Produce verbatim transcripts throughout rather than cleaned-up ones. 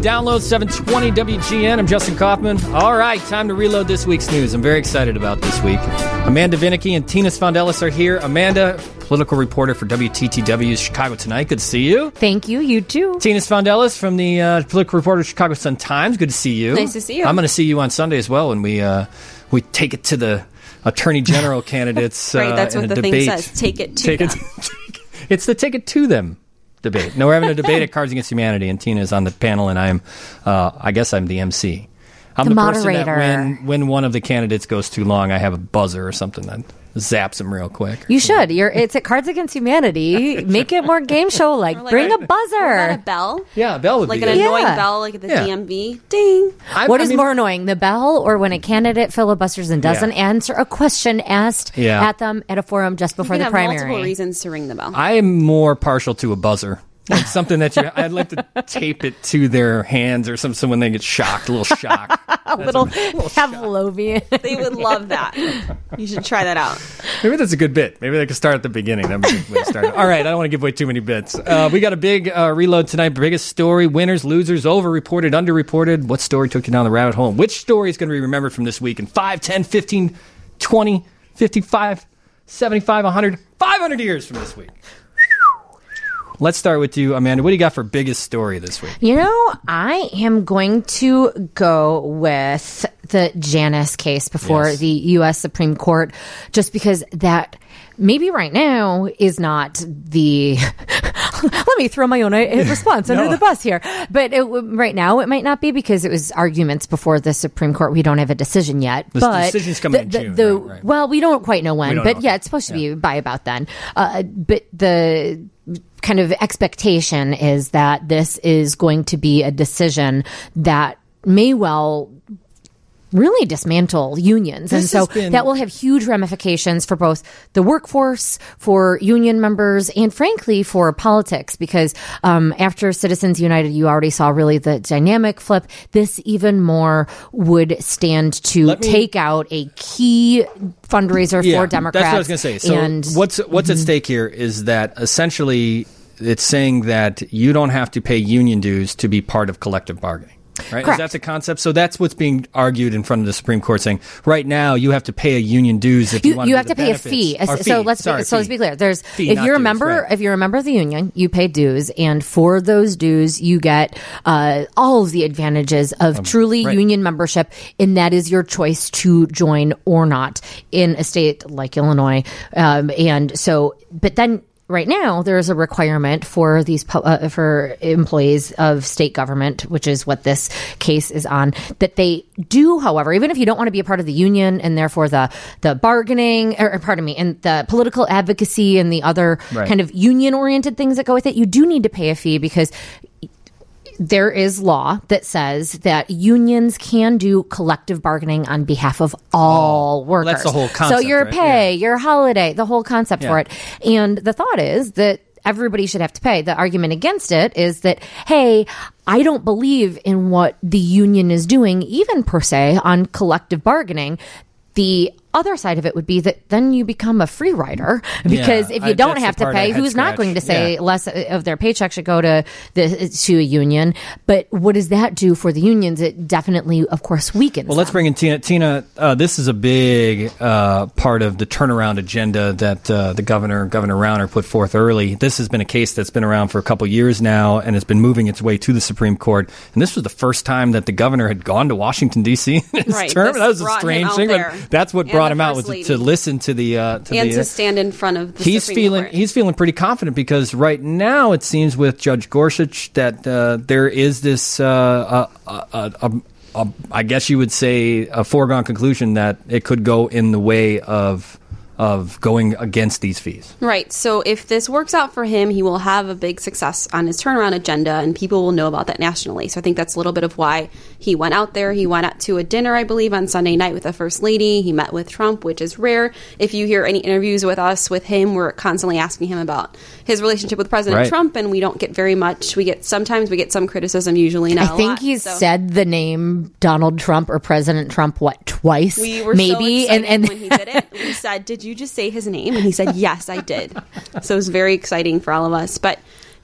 download, seven twenty W G N. I'm Justin Kaufman. All right, time to reload this week's news. I'm very excited about this week. Amanda Vinicky and Tina Sfondelis are here. Amanda, political reporter for W T T W's Chicago Tonight. Good to see you. Thank you. You too. Tina Sfondelis from the uh, political reporter Chicago Sun-Times. Good to see you. Nice to see you. I'm going to see you on Sunday as well when we uh, we take it to the Attorney General candidates. Right, that's uh, what the debate. thing says. Take it to take them. It, it's the take it to them debate. No, we're having a debate at Cards Against Humanity, and Tina is on the panel, and I'm, uh, I guess I'm the M C. I'm the, the moderator. person that when, when one of the candidates goes too long, I have a buzzer or something that zaps them real quick. You should. You're. It's at Cards Against Humanity. Make it more game show like. like Bring a, a buzzer. A bell. Yeah, a bell would like be an good. annoying Yeah. bell, like at the Yeah. D M V. Ding. I, What I is mean, more annoying, the bell or when a candidate filibusters and doesn't Yeah. answer a question asked Yeah. at them at a forum just before you can the have primary? multiple reasons to ring the bell. I am more partial to a buzzer. Like something that you, I'd like to tape it to their hands or something so when they get shocked, a little shock. a little Pavlovian. They would love that. You should try that out. Maybe that's a good bit. Maybe they could start at the beginning. That'd be a good way to start. All right, I don't want to give away too many bits. Uh, we got a big uh, reload tonight. Biggest story, winners, losers, overreported, underreported. What story took you down the rabbit hole? Which story is going to be remembered from this week in five, ten, fifteen, twenty, fifty-five, seventy-five, one hundred, five hundred years from this week? Let's start with you, Amanda. What do you got for biggest story this week? You know, I am going to go with the Janus case before Yes. the U S Supreme Court, just because that maybe right now is not the. Let me throw my own uh, response under No. the bus here. But it, right now, it might not be because it was arguments before the Supreme Court. We don't have a decision yet. The but decision's coming the, in the, June, the, right, right. Well, we don't quite know We when, don't but know. yeah, it's supposed to Yeah. be by about then. Uh, but the kind of expectation is that this is going to be a decision that may well really dismantle unions. This and so has been- that will have huge ramifications for both the workforce, for union members, and frankly for politics, because um, after Citizens United, you already saw really the dynamic flip. This even more would stand to Let me- take out a key fundraiser for Democrats. That's what I was going to say. So and what's what's at stake here is that essentially it's saying that you don't have to pay union dues to be part of collective bargaining. Right? Is Correct. that the concept? So that's what's being argued in front of the Supreme Court, saying right now you have to pay a union dues if you, You, want you to have do to the pay benefits. a fee. Or So fee. let's Sorry, be, so let's fee. be clear. There's Fee, if not you're a dues, member right. if you're a member of the union, you pay dues, and for those dues, you get uh, all of the advantages of truly right. union membership, and that is your choice to join or not in a state like Illinois. Um, and so, but then. Right now, there is a requirement for these pu- uh, for employees of state government, which is what this case is on, that they do, however, even if you don't want to be a part of the union and therefore the the bargaining, or, or pardon me, and the political advocacy and the other Right. kind of union-oriented things that go with it, you do need to pay a fee because there is law that says that unions can do collective bargaining on behalf of all workers. that's the whole concept, So your right? pay, Yeah. your holiday, the whole concept Yeah. for it. And the thought is that everybody should have to pay. The argument against it is that, hey, I don't believe in what the union is doing, even per se, on collective bargaining. The other side of it would be that then you become a free rider, because Yeah, if you I- don't that's the have to part I pay, head who's not scratch. going to say Yeah. less of their paycheck should go to the to a union? But what does that do for the unions? It definitely, of course, weakens. Well, let's them. bring in Tina. Tina, uh, this is a big uh, part of the turnaround agenda that uh, the governor, Governor Rauner, put forth early. This has been a case that's been around for a couple years now and has been moving its way to the Supreme Court. And this was the first time that the governor had gone to Washington, D C in his Right, term. this That was a brought him strange out thing, there. but that's what And brought the him out, was First Lady. to listen to the... Uh, to and the, to stand in front of the he's Supreme feeling Court. he's feeling pretty confident, because right now it seems with Judge Gorsuch that uh, there is this uh, uh, uh, uh, uh, I guess you would say a foregone conclusion that it could go in the way of of going against these fees. Right. So if this works out for him, he will have a big success on his turnaround agenda, and people will know about that nationally. So I think that's a little bit of why he went out there. He went out to a dinner, I believe, on Sunday night with the First Lady. He met with Trump, which is rare. If you hear any interviews with us with him, we're constantly asking him about his relationship with President Right. Trump, and we don't get very much. We get sometimes we get some criticism, usually not I a think lot. he's So said the name Donald Trump or President Trump, what, twice? we were maybe. so excited and and when he did it. We said, "Did you just say his name?" And he said, "Yes, I did." So it was very exciting for all of us. But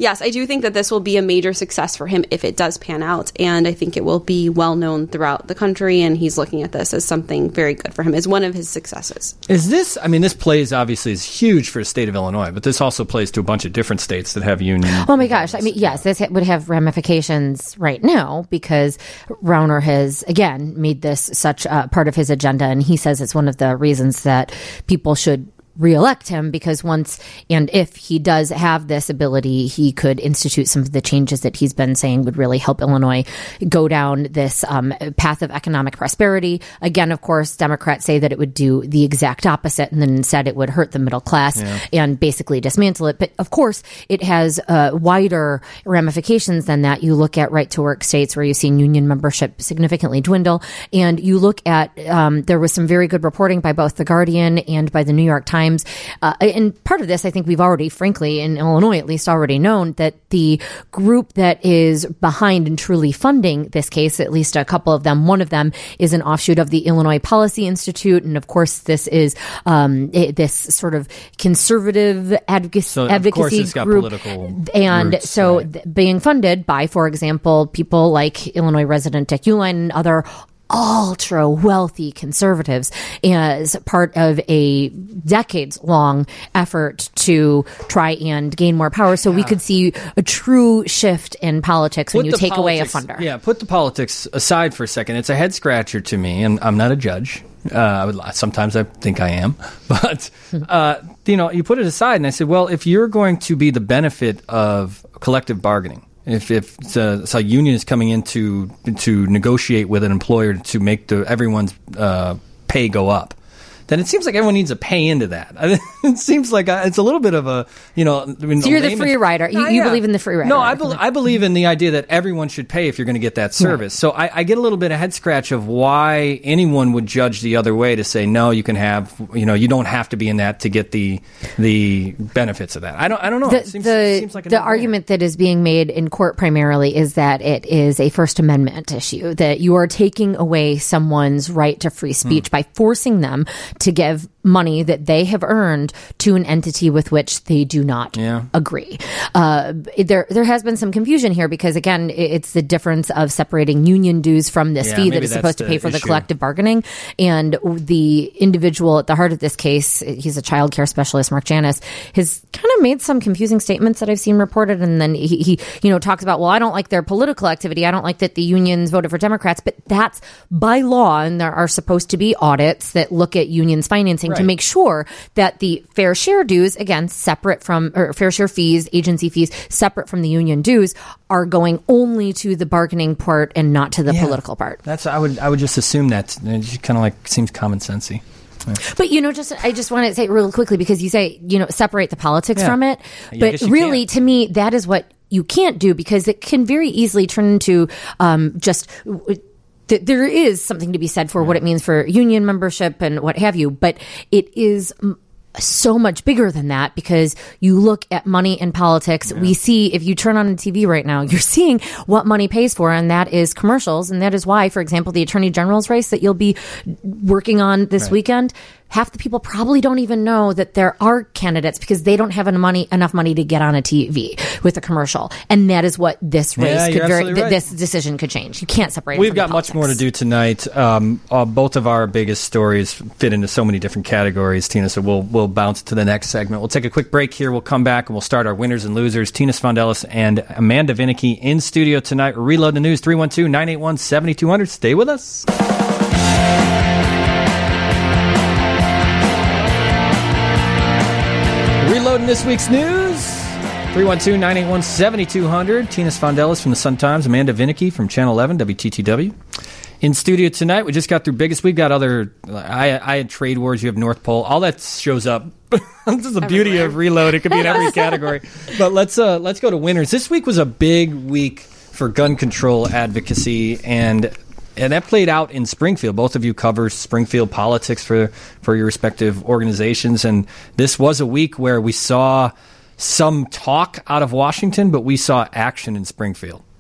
yes, I do think that this will be a major success for him if it does pan out. And I think it will be well known throughout the country. And he's looking at this as something very good for him, as one of his successes. Is this, I mean, this plays obviously is huge for the state of Illinois, but this also plays to a bunch of different states that have union. Oh my gosh. I mean, yes, this would have ramifications right now because Rauner has, again, made this such a part of his agenda. And he says it's one of the reasons that people should reelect him, because once and if he does have this ability, he could institute some of the changes that he's been saying would really help Illinois go down this um, path of economic prosperity. Again, of course, Democrats say that it would do the exact opposite, and then instead it would hurt the middle class yeah. and basically dismantle it. But of course, it has uh, wider ramifications than that. You look at right to work states where you've seen union membership significantly dwindle, and you look at um, there was some very good reporting by both The Guardian and by the New York Times. Uh, and part of this, I think we've already, frankly, in Illinois at least, already known that the group that is behind and truly funding this case, at least a couple of them, one of them is an offshoot of the Illinois Policy Institute. And of course, this is um, it, this sort of conservative advocacy, so, advocacy of course it's got group. Political and roots, so right. th- being funded by, for example, people like Illinois resident Dick Uihlein and other ultra wealthy conservatives as part of a decades long effort to try and gain more power. So yeah. we could see a true shift in politics put when you take away a politics, funder. Yeah, put the politics aside for a second. It's a head scratcher to me, and I'm not a judge. Uh, I would, sometimes I think I am, but uh, you know, you put it aside, and I said, well, if you're going to be the benefit of collective bargaining, If if it's a, it's a union is coming in to, to negotiate with an employer to make the everyone's uh, pay go up, then it seems like everyone needs to pay into that. It seems like it's a little bit of a, you know. I mean, so you're the free rider. You, uh, you yeah. believe in the free rider. No, I, be- I believe in the idea that everyone should pay if you're going to get that service. Right. So I, I get a little bit of head scratch of why anyone would judge the other way to say, no, you can have, you know, you don't have to be in that to get the the benefits of that. I don't I don't know. The, it seems, the, it seems like a the no-brainer. argument that is being made in court primarily is that it is a First Amendment issue, that you are taking away someone's right to free speech hmm. by forcing them to give money that they have earned to an entity with which they do not yeah. agree. Uh, there there has been some confusion here because, again, it's the difference of separating union dues from this yeah, fee that is supposed to pay for issue. the collective bargaining. And the individual at the heart of this case, he's a child care specialist, Mark Janis, has kind of made some confusing statements that I've seen reported. And then he, he, you know, talks about, well, I don't like their political activity. I don't like that the unions voted for Democrats. But that's by law, and there are supposed to be audits that look at unions' financing right. to make sure that the fair share dues, again, separate from, or fair share fees, agency fees, separate from the union dues, are going only to the bargaining part and not to the yeah, political part. That's I would I would just assume that. It just kind of like seems common sensey. Yeah. But, you know, just I just want to say real quickly, because you say, you know, separate the politics yeah. from it. I But really, can't. to me, that is what you can't do, because it can very easily turn into um, just... th- there is something to be said for what it means for union membership and what have you, but it is m- so much bigger than that, because you look at money in politics. Yeah. We see, if you turn on the T V right now, you're seeing what money pays for, and that is commercials. And that is why, for example, the Attorney General's race that you'll be working on this right. weekend, half the people probably don't even know that there are candidates because they don't have enough money, enough money to get on a T V with a commercial. And that is what this race yeah, could very, right. th- this decision could change. You can't separate it We've from got the much politics. more to do tonight. Um, uh, both of our biggest stories fit into so many different categories, Tina, so we'll we'll bounce to the next segment. We'll take a quick break here. We'll come back and we'll start our winners and losers. Tina Sfondelis and Amanda Vinicky in studio tonight. We'll reload the news, three one two, nine eight one, seven two zero zero. Stay with us. Reloading this week's news, three one two, nine eight one, seven two zero zero. Tina Sfondelis from the Sun-Times, Amanda Vinicky from Channel eleven, W T T W. In studio tonight, we just got through biggest. We've got other, I, I had Trade Wars, you have North Pole. All that shows up. This is the beauty of Reload. It could be in every category. But let's uh, let's go to winners. This week was a big week for gun control advocacy, and and that played out in Springfield. Both of you cover Springfield politics for, for your respective organizations, and this was a week where we saw some talk out of Washington, but we saw action in Springfield.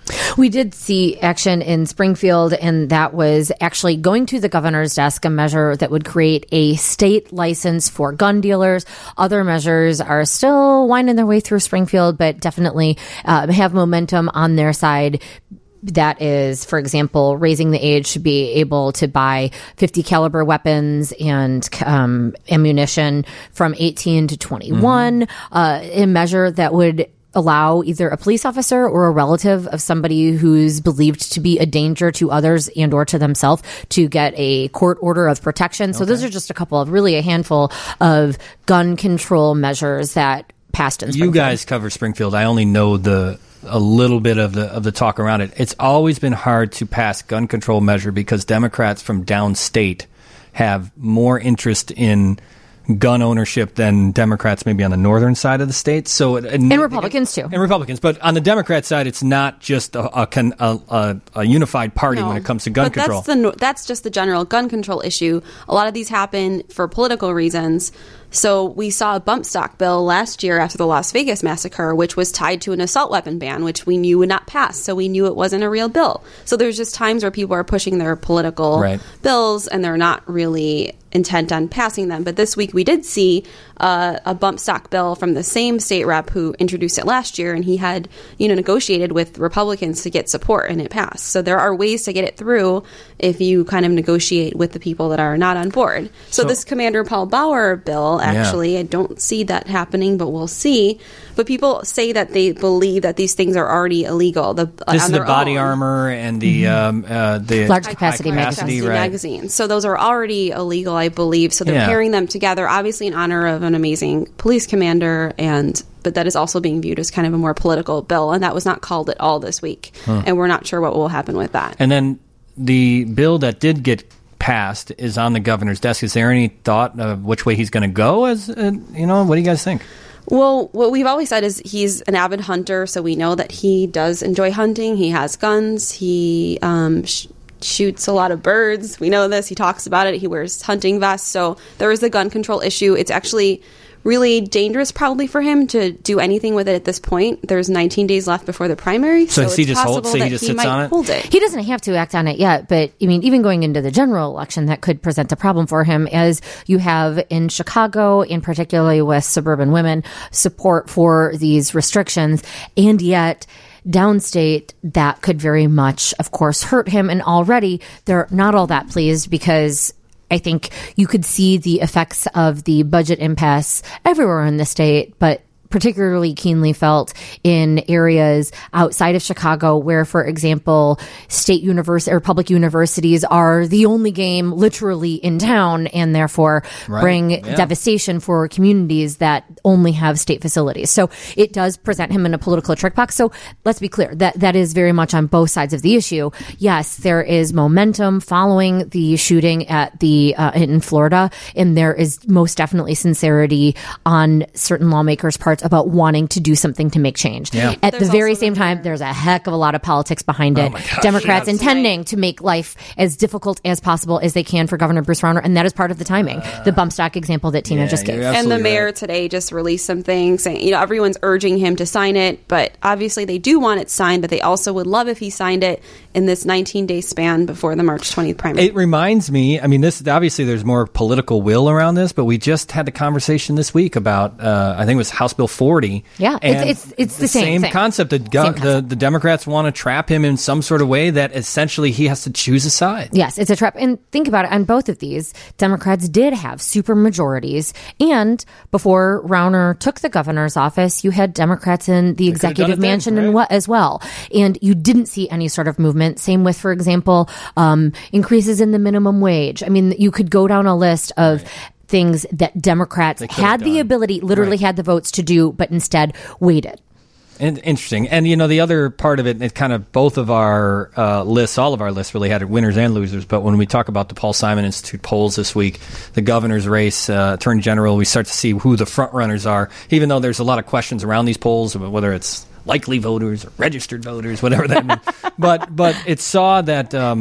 We did see action in Springfield, and that was actually going to the governor's desk, a measure that would create a state license for gun dealers. Other measures are still winding their way through Springfield, but definitely uh, have momentum on their side. That is, for example, raising the age to be able to buy fifty caliber weapons and um, ammunition from eighteen to twenty-one, mm-hmm. uh, a measure that would allow either a police officer or a relative of somebody who's believed to be a danger to others and or to themselves to get a court order of protection. So okay. those are just a couple of really a handful of gun control measures that passed in Springfield. You guys cover Springfield. I only know the a little bit of the of the talk around it. It's always been hard to pass gun control measure because Democrats from downstate have more interest in gun ownership than Democrats maybe on the northern side of the state. So and, and Republicans too. And Republicans, but on the Democrat side, it's not just a a, a, a unified party no, when it comes to gun but control. That's the that's just the general gun control issue. A lot of these happen for political reasons. So we saw a bump stock bill last year after the Las Vegas massacre, which was tied to an assault weapon ban, which we knew would not pass. So we knew it wasn't a real bill. So there's just times where people are pushing their political right. bills and they're not really intent on passing them. But this week we did see uh, a bump stock bill from the same state rep who introduced it last year, and he had, you know, negotiated with Republicans to get support, and it passed. So there are ways to get it through if you kind of negotiate with the people that are not on board. So, so this Commander Paul Bauer bill, actually, yeah. I don't see that happening, but we'll see. But people say that they believe that these things are already illegal. The, this is the body own. armor and the mm-hmm. um, uh, the large capacity, high capacity right. magazines. So those are already illegal, I believe. So they're yeah. pairing them together, obviously in honor of an amazing police commander, and but that is also being viewed as kind of a more political bill, and that was not called at all this week. Huh. And we're not sure what will happen with that. And then the bill that did get passed is on the governor's desk. Is there any thought of which way he's going to go? As uh, you know, what do you guys think? Well, what we've always said is he's an avid hunter, so we know that he does enjoy hunting. He has guns. He um, sh- shoots a lot of birds. We know this. He talks about it. He wears hunting vests. So there is the gun control issue. It's actually really dangerous probably for him to do anything with it at this point. There's nineteen days left before the primary, so, so it's he just possible hold, so he that just he sits might on it? hold it. He doesn't have to act on it yet, but I mean, even going into the general election, that could present a problem for him, as you have in Chicago, and particularly with suburban women, support for these restrictions, and yet downstate, that could very much, of course, hurt him. And already they're not all that pleased, because I think you could see the effects of the budget impasse everywhere in the state, but particularly keenly felt in areas outside of Chicago where, for example, state university or public universities are the only game literally in town, and therefore right. bring yeah. devastation for communities that only have state facilities. So it does present him in a political trick box. So let's be clear, that that is very much on both sides of the issue. Yes, there is momentum following the shooting at the uh, in Florida, and there is most definitely sincerity on certain lawmakers' parts about wanting to do something to make change. Yeah. At there's the very the same time, there's a heck of a lot of politics behind it. Oh gosh, Democrats yeah, intending right. to make life as difficult as possible as they can for Governor Bruce Rauner, and that is part of the timing. Uh, the bump stock example that Tina yeah, just gave. And the mayor right. today just released some things saying, you know, everyone's urging him to sign it, but obviously they do want it signed, but they also would love if he signed it in this nineteen-day span before the March twentieth primary. It reminds me, I mean, this obviously there's more political will around this, but we just had the conversation this week about, uh, I think it was House Bill forty. Yeah, and it's, it's, it's the, the same, same concept. The, go- same concept. The, the Democrats want to trap him in some sort of way that essentially he has to choose a side. Yes, it's a trap. And think about it, on both of these, Democrats did have super majorities. And before Rauner took the governor's office, you had Democrats in the They executive mansion then, right? and what as well. And you didn't see any sort of movement. Same with, for example, um, increases in the minimum wage. I mean, you could go down a list of right. things that Democrats had the ability, literally right. had the votes to do, but instead waited. And, interesting. And, you know, the other part of it, it kind of both of our uh, lists, all of our lists really had winners and losers. But when we talk about the Paul Simon Institute polls this week, the governor's race, uh, attorney general, we start to see who the front runners are, even though there's a lot of questions around these polls, whether it's likely voters or registered voters, whatever that means. But, but it saw that um,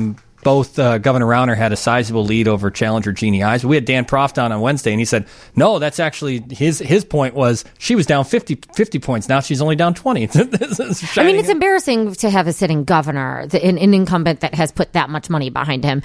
both uh, Governor Rauner had a sizable lead over challenger Jeannie Ives. We had Dan Proft on on Wednesday, and he said, no, that's actually his his point was she was down fifty, fifty points. Now she's only down twenty. I mean, it's embarrassing to have a sitting governor, an, an incumbent that has put that much money behind him,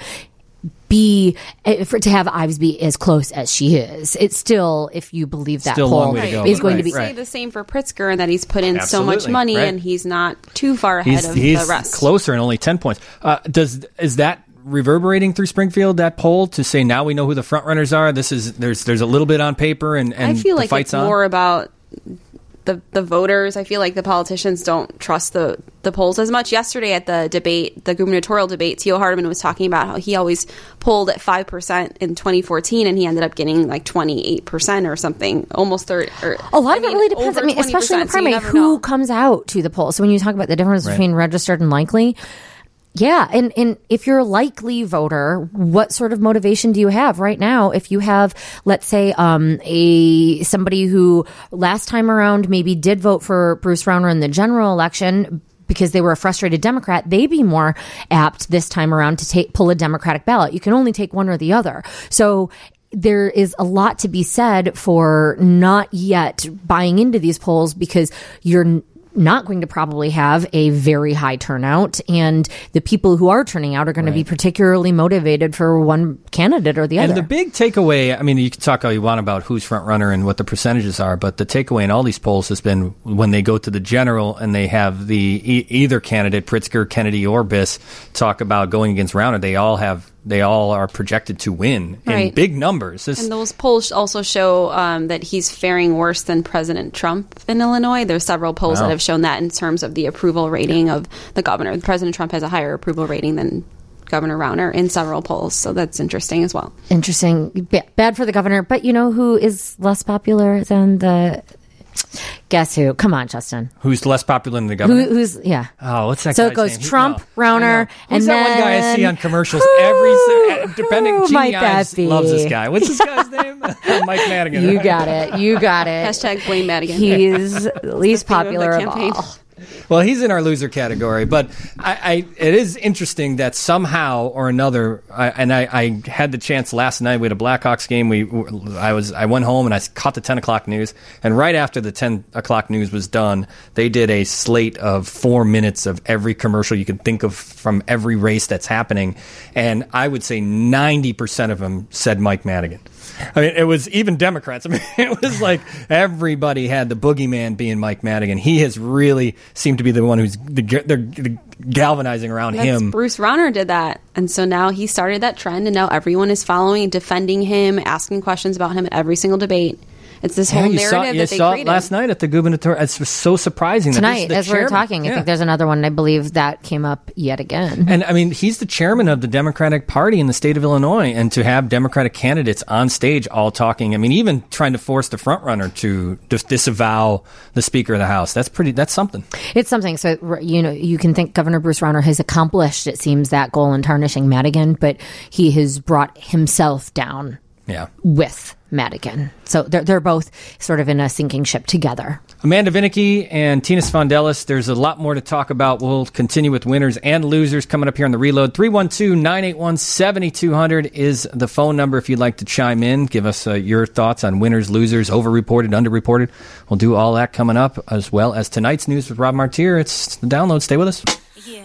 be for to have Ives be as close as she is. It's still, if you believe that still poll, right. is going right. to be. Say the same for Pritzker, that he's put in Absolutely. so much money right. and he's not too far ahead he's, of he's the rest. Closer and only ten points. Uh, does is that reverberating through Springfield, that poll, to say now we know who the front runners are? This is there's there's a little bit on paper, and, and I feel the like fight's it's on? more about the the voters. I feel like the politicians don't trust the the polls as much. Yesterday at the debate, the gubernatorial debate, Teal Hardeman was talking about how he always polled at five percent in twenty fourteen, and he ended up getting like twenty-eight percent or something, almost thirty. Or, A lot I of it mean, really depends. I mean, especially in the primary, so who comes out to the polls. So when you talk about the difference Right. between registered and likely, yeah, and, and if you're a likely voter, what sort of motivation do you have right now? If you have, let's say, um, a somebody who last time around maybe did vote for Bruce Rauner in the general election because they were a frustrated Democrat, they'd be more apt this time around to take pull a Democratic ballot. You can only take one or the other. So there is a lot to be said for not yet buying into these polls because you're not going to probably have a very high turnout, and the people who are turning out are going right. to be particularly motivated for one candidate or the other. And the big takeaway, I mean, you can talk all you want about who's front runner and what the percentages are, but the takeaway in all these polls has been when they go to the general and they have the e- either candidate, Pritzker, Kennedy, or Biss, talk about going against Rauner, they all have they all are projected to win right. in big numbers. This, and those polls also show um, that he's faring worse than President Trump in Illinois. There's several polls wow. that have shown that in terms of the approval rating of the governor. President Trump has a higher approval rating than Governor Rauner in several polls, so that's interesting as well. Interesting. B- bad for the governor, but you know who is less popular than the... Guess who? Come on, Justin. Who's less popular than the governor? Who, who's yeah? Oh, what's that? So guy's it goes name? Trump, He, no, Rauner, and who's that then one guy I see on commercials who, every depending. who Jeannie might that Ives be? loves this guy. What's this guy's name? Mike Madigan. You got it. You got it. Hashtag blame Madigan. He's least popular of, of all. Well, he's in our loser category, but I, I, it is interesting that somehow or another, I, and I, I had the chance last night. We had a Blackhawks game. We, I was, I went home and I caught the ten o'clock news, and right after the ten o'clock news was done, they did a slate of four minutes of every commercial you could think of from every race that's happening, and I would say ninety percent of them said Mike Madigan. I mean, it was even Democrats. I mean, it was like everybody had the boogeyman being Mike Madigan. He has really seemed to be the one who's the, the, the galvanizing around That's him. Bruce Rauner did that. And so now he started that trend, and now everyone is following and defending him, asking questions about him at every single debate. It's this whole yeah, you narrative saw, that you they saw created. It last night at the gubernatorial. It's so surprising. Tonight, that as chairman, we're talking, yeah. I think there's another one. I believe that came up yet again. And I mean, he's the chairman of the Democratic Party in the state of Illinois, and to have Democratic candidates on stage all talking, I mean, even trying to force the front runner to dis- disavow the Speaker of the House. That's pretty. That's something. It's something. So you know, you can think Governor Bruce Rauner has accomplished, it seems, that goal in tarnishing Madigan, but he has brought himself down. Yeah. With Madigan. So they're, they're both sort of in a sinking ship together. Amanda Vinicky and Tina Sfondelis, there's a lot more to talk about. We'll continue with winners and losers coming up here on the Reload. three one two, nine eight one, seven two zero zero is the phone number if you'd like to chime in. Give us uh, your thoughts on winners, losers, overreported, underreported. We'll do all that coming up, as well as tonight's news with Rob Martier. It's the download. Stay with us. Yeah.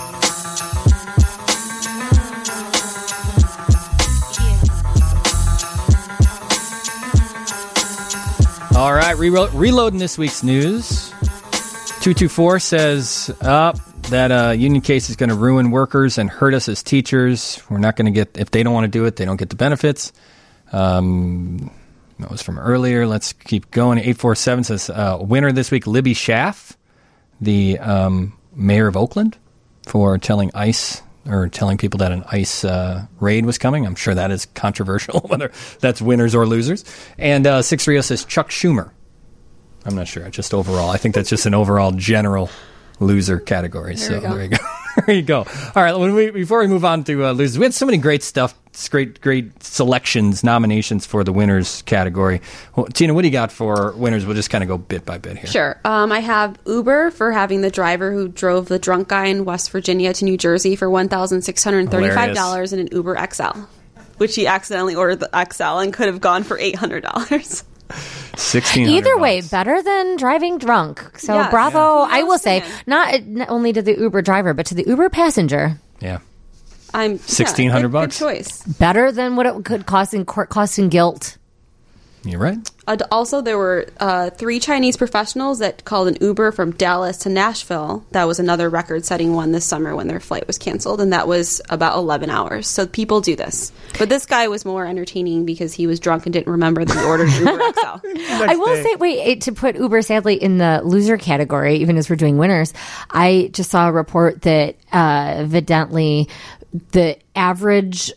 All right, re- reloading this week's news. two two four says uh, that uh, union case is going to ruin workers and hurt us as teachers. We're not going to get, if they don't want to do it, they don't get the benefits. Um, that was from earlier. Let's keep going. eight four seven says uh, winner this week, Libby Schaaf, the um, mayor of Oakland, for telling ICE or telling people that an ICE uh, raid was coming. I'm sure that is controversial, whether that's winners or losers. And uh, six three zero says Chuck Schumer. I'm not sure. Just overall. I think that's just an overall general loser category. There so we go. there you go. There you go. All right, when we, before we move on to uh, losers, we had so many great stuff, great great selections, nominations for the winners category. Well, Tina, what do you got for winners? We'll just kind of go bit by bit here. Sure. Um, I have Uber for having the driver who drove the drunk guy in West Virginia to New Jersey for one thousand six hundred thirty-five dollars in an Uber X L, which he accidentally ordered the X L and could have gone for eight hundred dollars. Sixteen. Either way, better than driving drunk. So Yes. bravo! Yeah. I will say, not, not only to the Uber driver, but to the Uber passenger. Yeah. I'm sixteen hundred yeah, good, bucks. Good choice. Better than what it could cost in court costs and guilt. You're right. Uh, also, there were uh, three Chinese professionals that called an Uber from Dallas to Nashville. That was another record-setting one this summer when their flight was canceled, and that was about eleven hours. So people do this. But this guy was more entertaining because he was drunk and didn't remember that he ordered an Uber X L. I will say, wait, it- to put Uber sadly in the loser category, even as we're doing winners, I just saw a report that uh, evidently the average,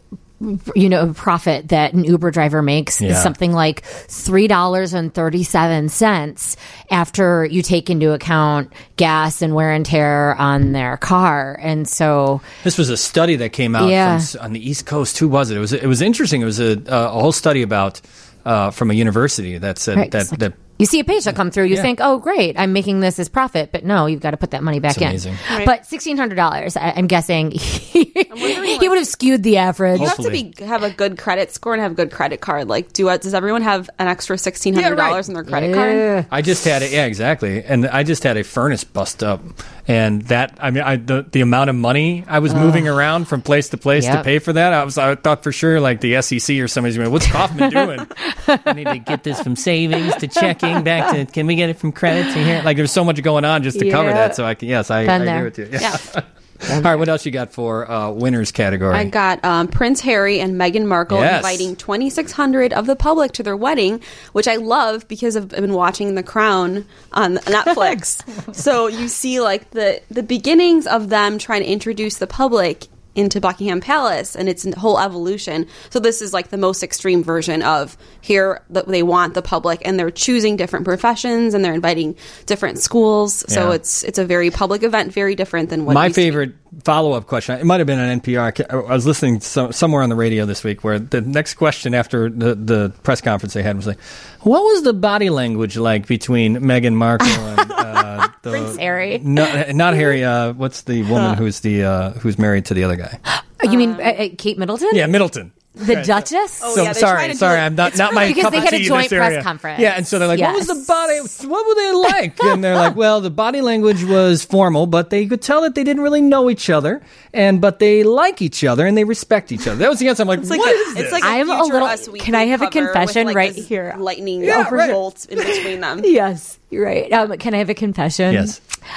you know, profit that an Uber driver makes Yeah. is something like three dollars and thirty-seven cents after you take into account gas and wear and tear on their car. And so, This was a study that came out Yeah. from, s- on the East Coast. Who was it? It was it was interesting. It was a, a whole study about uh, from a university that said right, that it's like- that. you see a paycheck come through, you Yeah. think, oh, great, I'm making this as profit. But no, you've got to put that money back It's amazing. in. Right. But sixteen hundred dollars, I'm guessing he, he would have skewed the average. You have to Hopefully. be have a good credit score and have a good credit card. Like, do does everyone have an extra sixteen hundred dollars Yeah, right. in their credit card? Yeah. I just had it. Yeah, exactly. And I just had a furnace bust up, and that I mean, I, the the amount of money I was moving around from place to place to Yep. pay for that, I was I thought for sure like the S E C or somebody's going, "What's Kaufman doing? I need to get this from savings to checking back to. Can we get it from credit to here? Like there's so much going on just to cover Yeah. that. So I can yes, I, I Been agree there. with you. Yeah. All right, what else you got for uh, winners category? I got um, Prince Harry and Meghan Markle Yes. inviting twenty-six hundred of the public to their wedding, which I love because I've been watching The Crown on Netflix. So you see like the the beginnings of them trying to introduce the public into Buckingham Palace and its whole evolution. So this is like the most extreme version of here that they want the public, and they're choosing different professions and they're inviting different schools. So Yeah. it's it's a very public event, very different than what it My used to be. favorite follow-up question, it might have been on N P R. I ca- I was listening to some, somewhere on the radio this week where the next question after the, the press conference they had was like, what was the body language like between Meghan Markle and uh, the, Prince Harry. No, not Harry. Uh, what's the woman who's the uh, who's married to the other guy? You mean uh, uh, Kate Middleton? Yeah, Middleton. The Duchess? Oh, So yeah, they sorry, try to do sorry, it- I'm not it's not my Because cup they of had a tea in joint this area. press conference. Yeah, and so they're like, Yes. "What was the body? What were they like?" And they're like, "Well, the body language was formal, but they could tell that they didn't really know each other, and but they like each other and they respect each other." That was the answer. I'm like, It's like "What a, is this?" it's like a I'm a future little- Us can I Weekly have a cover with, confession like, right this here? Lightning Yeah, right. bolts in between them. Yes, you're right. Um, can I have a confession? Yes.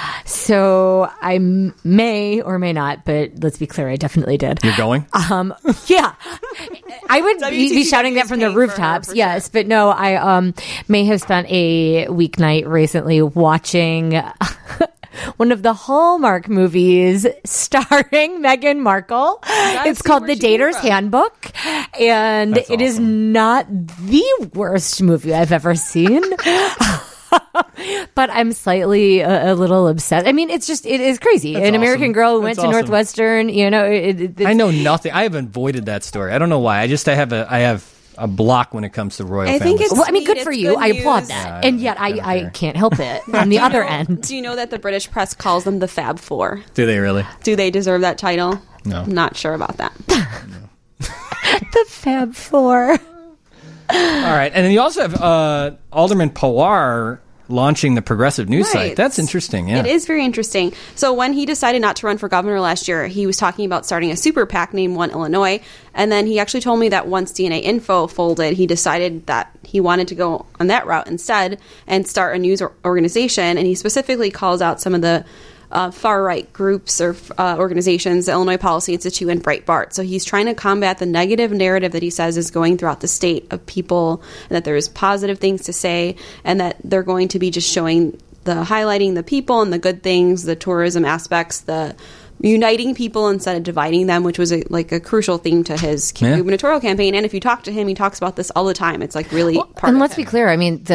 So I m- may or may not, but let's be clear, I definitely did. You're going? Um, yeah, I would be, W T be T shouting that is from the paying for her, rooftops. for Yes, but no, I um may have spent a weeknight recently watching one of the Hallmark movies starring Meghan Markle. It's see called where The she came Dater's from. Handbook, and That's it is awesome. not the worst movie I've ever seen. But I'm slightly a, a little obsessed. I mean, it's just, it is crazy. That's An American awesome. girl who went That's to awesome. Northwestern, you know, it, it, it's, I know nothing. I have avoided that story. I don't know why. I just I have a I have a block when it comes to royal I family think it's- stuff. Well, I mean, good Sweet, for it's you. good I applaud news. that. Yeah, and yet I I, don't I care. can't help it on the other end. Do you know that the British press calls them the Fab Four? Do they really? Do they deserve that title? No. I'm not sure about that. The Fab Four. All right, and then you also have uh, Alderman Pawar launching the Progressive News Right. site. That's interesting. Yeah, It is very interesting. So when he decided not to run for governor last year, he was talking about starting a super PAC named One Illinois. And then he actually told me that once D N A Info folded, he decided that he wanted to go on that route instead and start a news or- organization. And he specifically calls out some of the uh, far-right groups or uh, organizations, the Illinois Policy Institute and Breitbart. So he's trying to combat the negative narrative that he says is going throughout the state of people, and that there's positive things to say, and that they're going to be just showing the highlighting the people and the good things, the tourism aspects, the uniting people instead of dividing them, which was a, like a crucial theme to his Yeah. gubernatorial campaign. And if you talk to him, he talks about this all the time. It's like really part And of let's him. be clear. I mean, the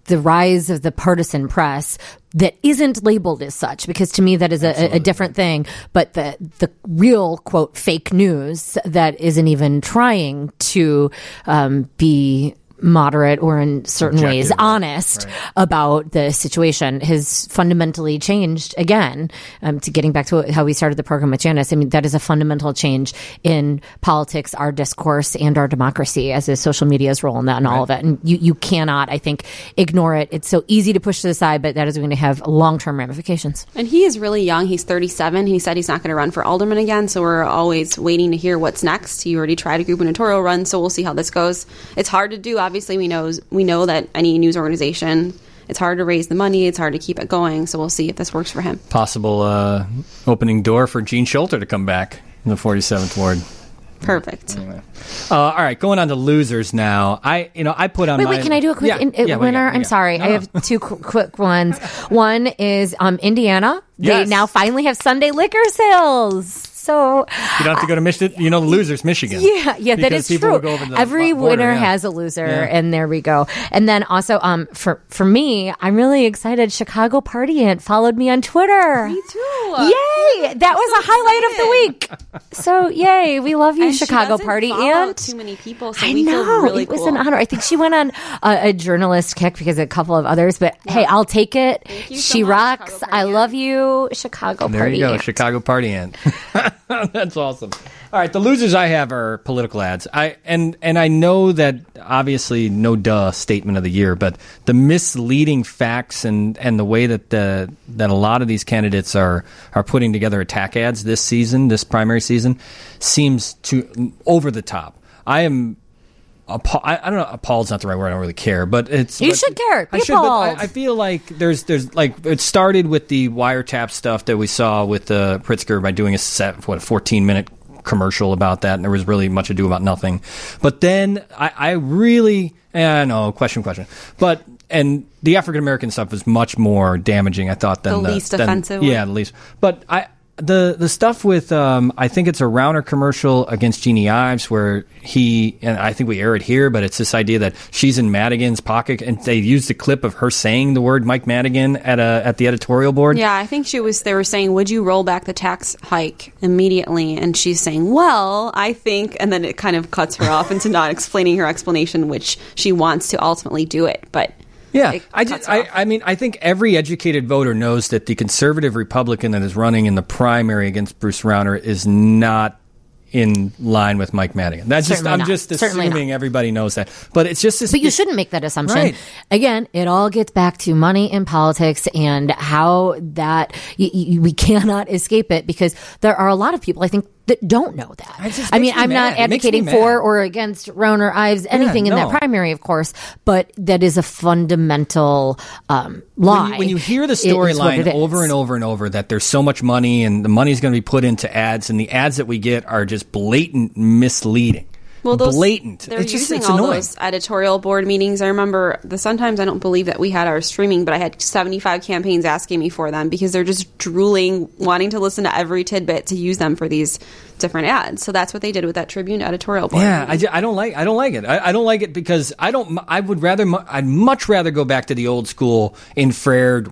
the rise of the partisan press that isn't labeled as such, because to me that is a, a different thing. But the the real, quote, fake news that isn't even trying to um, be moderate or in certain Objective, ways honest right. about the situation has fundamentally changed again. Um, to getting back to how we started the program with Janice, I mean, that is a fundamental change in politics, our discourse, and our democracy, as is social media's role in that and right. all of it. And you, you cannot, I think, ignore it. It's so easy to push to the side, but that is going to have long-term ramifications. And he is really young. He's thirty-seven. He said he's not going to run for alderman again, so we're always waiting to hear what's next. He already tried a gubernatorial run, so we'll see how this goes. It's hard to do, obviously. We know we know that any news organization, it's hard to raise the money, it's hard to keep it going, so we'll see if this works for him. Possible uh, opening door for Gene Schulter to come back in the forty-seventh Ward. Perfect. Anyway. Uh, all right, going on to losers now. I, you know, I put on. Wait, my, wait. Can I do a quick yeah, in, yeah, winner? yeah, I'm yeah. sorry. No, I no. have two qu- quick ones. One is um, Indiana. Yes. They now finally have Sunday liquor sales. So You don't have to go to Michigan. You know, the loser's Michigan. yeah, yeah, that Because is people true. will go over the Every border, winner yeah. has a loser, Yeah. and there we go. And then also, um, for for me, I'm really excited. Chicago Party Ant followed me on Twitter. Me too. Yay! That was a highlight of the week. So yay, we love you, And she Chicago doesn't Party follow Ant. too many people, so I we know feel really it was cool. an honor. I think she went on a, a journalist kick because a couple of others, but hey, I'll take it. Thank you so She much, rocks. Chicago Party I Ant. love you, Chicago There Party you go, Ant. Chicago Party Ant. That's awesome. All right, the losers I have are political ads. I and and I know that obviously no duh statement of the year, but the misleading facts and, and the way that the that a lot of these candidates are are putting together attack ads this season, this primary season, seems to over the top. I am. Appa- I, I don't know. Appalled's not the right word. I don't really care, but it's. You but, should care. Be I should, but appalled. I, I feel like there's there's like it started with the wiretap stuff that we saw with uh, Pritzker by doing a set what fourteen minute commercial about that, and there was really much ado about nothing. But then I, I really, I know, question, question, but and the African American stuff was much more damaging, I thought, than The the, least than- offensive Yeah, one? the least. But I. The the stuff with um, I think it's a Rauner commercial against Jeannie Ives where he and I think we air it here, but it's this idea that she's in Madigan's pocket and they used a clip of her saying the word Mike Madigan at a at the editorial board. Yeah, I think she was. They were saying, "Would you roll back the tax hike immediately?" And she's saying, "Well, I think," and then it kind of cuts her off into not explaining her explanation, which she wants to ultimately do it, but. Yeah, It I, cuts just, I, off. I mean, I think every educated voter knows that the conservative Republican that is running in the primary against Bruce Rauner is not in line with Mike Madigan. That's just Certainly I'm not. just Certainly assuming everybody knows that. But it's just this. But you this- shouldn't make that assumption. Right. Again, it all gets back to money in politics and how that y- y- we cannot escape it because there are a lot of people, I think, that don't know that. It just I mean, makes me I'm not mad. It makes me advocating mad. for or against Rauner Ives, anything in no. that primary, of course, but that is a fundamental um, lie. When you, when you hear the It is what storyline it over is. and over and over that there's so much money and the money's going to be put into ads and the ads that we get are just blatant misleading. Well, those, blatant. They're It's just using it's all annoying. those editorial board meetings. I remember the sometimes I don't believe that we had our streaming, but I had seventy-five campaigns asking me for them because they're just drooling, wanting to listen to every tidbit to use them for these different ads. So that's what they did with that Tribune editorial board. Yeah, I, meeting. ju- I don't like I don't like it. I, I don't like it because I don't. I would rather. mu- I'd much rather go back to the old school infrared.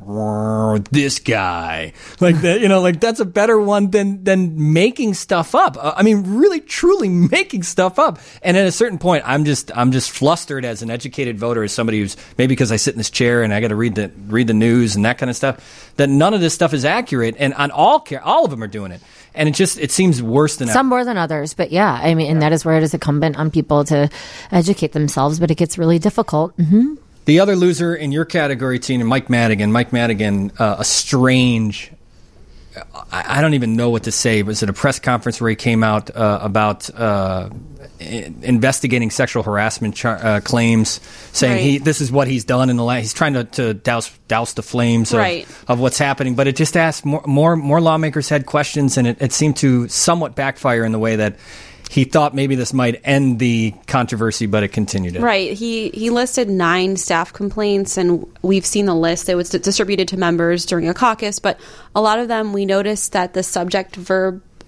This guy, like that. You know, like that's a better one than than making stuff up. Uh, I mean, really, truly making stuff up. And at a certain point, I'm just I'm just flustered as an educated voter, as somebody who's maybe because I sit in this chair and I got to read the read the news and that kind of stuff. That none of this stuff is accurate, and on all care, all of them are doing it. And it just it seems worse than Some more than others, but yeah, I mean, and that is where it is incumbent on people to educate themselves, but it gets really difficult. Mm-hmm. The other loser in your category, Tina, Mike Madigan. Mike Madigan, uh, a strange. I, I don't even know what to say. Was it a press conference where he came out uh, about uh, i- investigating sexual harassment char- uh, claims, saying Right. he this is what he's done in the last. He's trying to, to douse douse the flames of, Right. of what's happening. But it just asked more more, more lawmakers had questions, and it, it seemed to somewhat backfire in the way that he thought maybe this might end the controversy, but it continued it. Right. He he listed nine staff complaints, and we've seen the list. It was d- distributed to members during a caucus, but a lot of them we noticed that the subject verb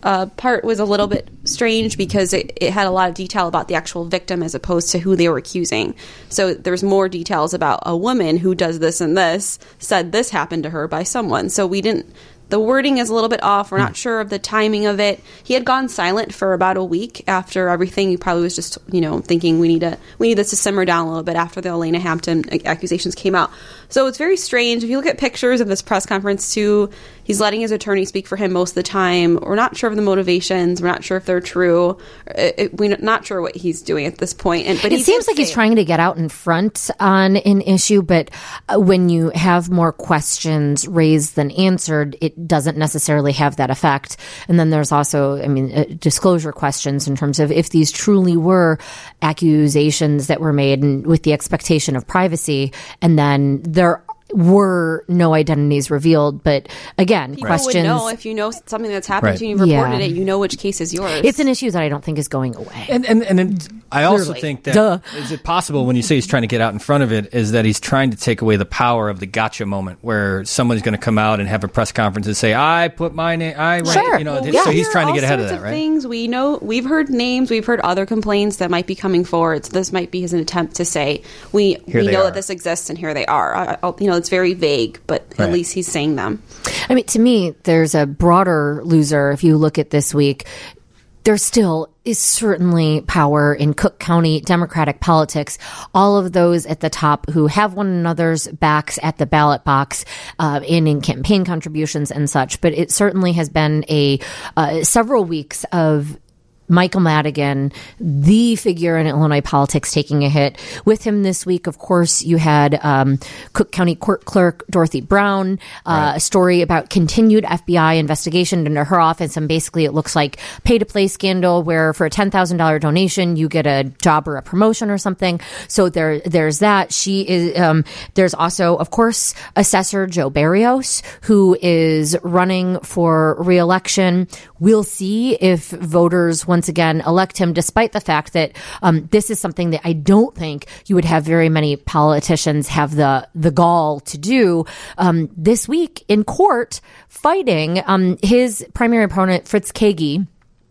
uh, part was a little bit strange because it, it had a lot of detail about the actual victim as opposed to who they were accusing. So there's more details about a woman who does this and this, said this happened to her by someone. So we didn't... The wording is a little bit off. We're not sure of the timing of it. He had gone silent for about a week after everything. He probably was just, you know, thinking we need to we need this to simmer down a little bit after the Elena Hampton accusations came out. So it's very strange. If you look at pictures of this press conference too, he's letting his attorney speak for him most of the time. We're not sure of the motivations. We're not sure if they're true. It, it, we're not sure what he's doing at this point. And, but it seems like he's trying to get out in front on an issue, but uh, when you have more questions raised than answered, it doesn't necessarily have that effect. And then there's also, I mean, uh, disclosure questions in terms of if these truly were accusations that were made and with the expectation of privacy, and then there were no identities revealed. But again, people questions. Would know if you know something that's happened Right. to you, you've reported Yeah. it, you know which case is yours. It's an issue that I don't think is going away. And and, and it, I also Clearly. think that Duh. is it possible when you say he's trying to get out in front of it is that he's trying to take away the power of the gotcha moment where someone's going to come out and have a press conference and say I put my name I right, Sure. you know Well, so we he's hear trying to all get ahead of sorts that, right? Things we know, we've heard names, we've heard other complaints that might be coming forward. So this might be his attempt to say we Here we they know are. that this exists and here they are. I, I, you know, it's very vague, but Right. at least he's saying them. I mean, to me, there's a broader loser. If you look at this week, there still is certainly power in Cook County Democratic politics. All of those at the top who have one another's backs at the ballot box uh, and in campaign contributions and such. But it certainly has been a uh, several weeks of Michael Madigan, the figure in Illinois politics, taking a hit. With him this week, of course, you had um, Cook County Court Clerk Dorothy Brown, uh, right. a story about continued F B I investigation into her office. And basically, it looks like pay-to-play scandal where for a ten thousand dollars donation, you get a job or a promotion or something. So there, there's that. She is, um, there's also, of course, Assessor Joe Barrios, who is running for re-election. We'll see if voters once again elect him, despite the fact that um, this is something that I don't think you would have very many politicians have the the gall to do. Um, this week in court, fighting um, his primary opponent, Fritz Kagi,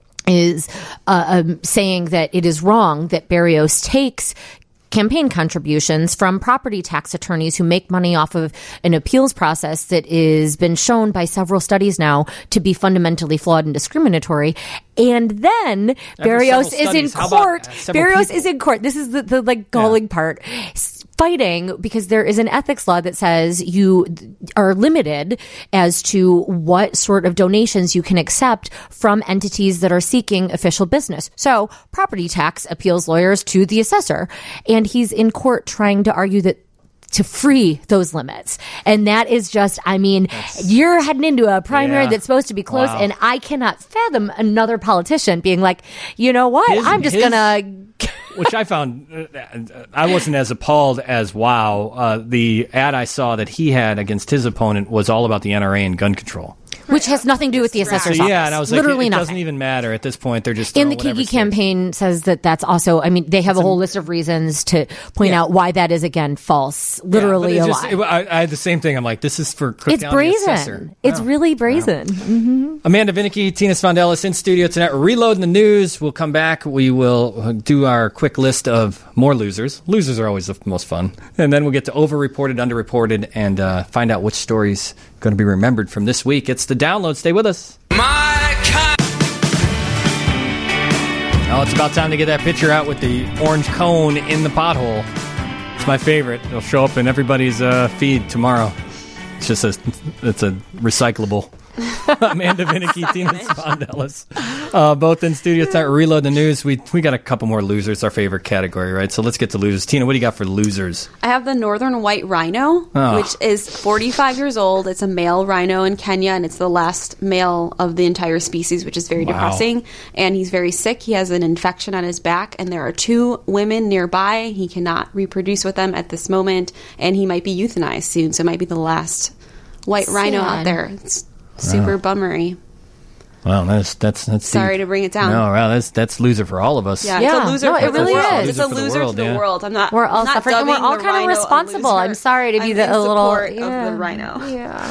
is uh, um, saying that it is wrong that Barrios takes campaign contributions from property tax attorneys who make money off of an appeals process that has been shown by several studies now to be fundamentally flawed and discriminatory. And then Barrios is in court. Barrios is in court. This is the, the like galling yeah. part. Fighting because there is an ethics law that says you are limited as to what sort of donations you can accept from entities that are seeking official business. So property tax appeals lawyers to the assessor. And he's in court trying to argue that to free those limits. And that is just, I mean, that's, you're heading into a primary yeah. that's supposed to be close. Wow. And I cannot fathom another politician being like, you know what? His, I'm just going to... Which I found, uh, I wasn't as appalled as wow. Uh, the ad I saw that he had against his opponent was all about the N R A and gun control. Which has nothing to do with the assessor's so, office. Yeah, and I was like, Literally it, it nothing. doesn't even matter at this point. They're just and the Kagi campaign says that that's also. I mean, they have it's a whole a, list of reasons to point yeah. out why that is again false. Literally yeah, a just, lie. It, I, I had the same thing. I'm like, this is for Cook it's County brazen. Assessor. It's wow. really brazen. Wow. Mm-hmm. Amanda Vinicky, Tina Spondelis in studio tonight. We're reloading the news. We'll come back. We will do our quick list of more losers. Losers are always the most fun, and then we'll get to overreported, underreported, and uh, find out which stories going to be remembered from this week. It's the download. Stay with us. My God. Now it's about time to get that picture out with the orange cone in the pothole. It's my favorite. It'll show up in everybody's uh, feed tomorrow. It's just a, it's a recyclable. Amanda Vinicky, Tina Spondelis, uh, both in studio tonight. Reload the news. We we got a couple more losers. Our favorite category, right? So let's get to losers. Tina, what do you got for losers? I have the northern white rhino, oh. which is forty-five years old. It's a male rhino in Kenya, and it's the last male of the entire species, which is very wow. depressing. And he's very sick. He has an infection on his back, and there are two women nearby. He cannot reproduce with them at this moment, and he might be euthanized soon. So it might be the last white Sad. rhino out there. It's super wow. bummery. Wow, that's that's that's Sorry deep. to bring it down. No, wow, that's that's loser for all of us. Yeah, Yeah. it's a loser No, for it really the world. is. It's a Loser for the loser world, to the yeah. world. I'm not. We're all I'm not suffering, and we're dubbing all the kind of rhino a responsible. loser. I'm sorry to be I'm the in a little support yeah. of the rhino.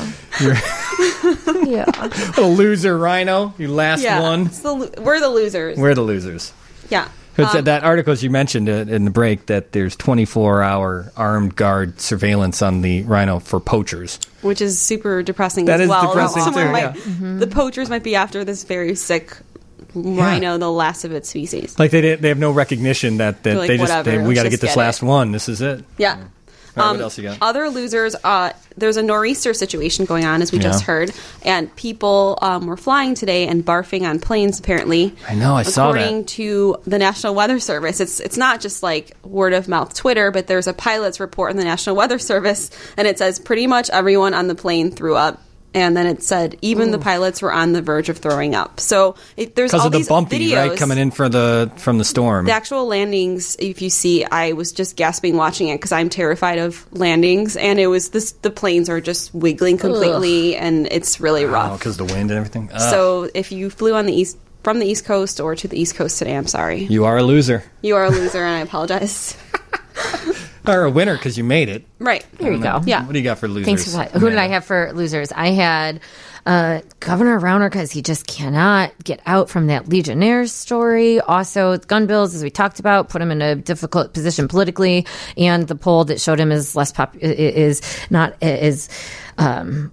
Yeah. yeah. A loser rhino, you last Yeah, one. it's the, lo- we're the losers. We're the losers. yeah. Because Um, that article you mentioned uh, in the break that there's twenty-four hour armed guard surveillance on the rhino for poachers. which is super depressing That as is well. depressing Someone too, might- yeah. Mm-hmm. The poachers might be after this very sick rhino, the last of its species. Like they did, they have no recognition that, that They're like, they just whatever, they, we let's got to just get this get last it. one. This is it. Yeah. All right, Um, what else you got? Other losers, uh, there's a nor'easter situation going on, as we Yeah. just heard, and people um, were flying today and barfing on planes, apparently. I know, I saw that. According to the National Weather Service, it's it's not just like word of mouth Twitter, but there's a pilot's report in the National Weather Service, and it says pretty much everyone on the plane threw up. And then it said even the pilots were on the verge of throwing up. So it, there's Because all of the these bumpy, videos. right, coming in for the from the storm. The actual landings, if you see, I was just gasping watching it because I'm terrified of landings, and it was this. The planes are just wiggling completely, and it's really Oh, rough. because the wind and everything. Ugh. So if you flew on the east from the East Coast or to the East Coast today, I'm sorry. you are a loser You are a loser, and I apologize. or a winner because you made it. Right. There you go. Yeah. What do you got for losers? Thanks for that. Who did I have for losers? I had uh, Governor Rauner because he just cannot get out from that Legionnaires story. Also, gun bills, as we talked about, put him in a difficult position politically, and the poll that showed him is less pop is not is. Um,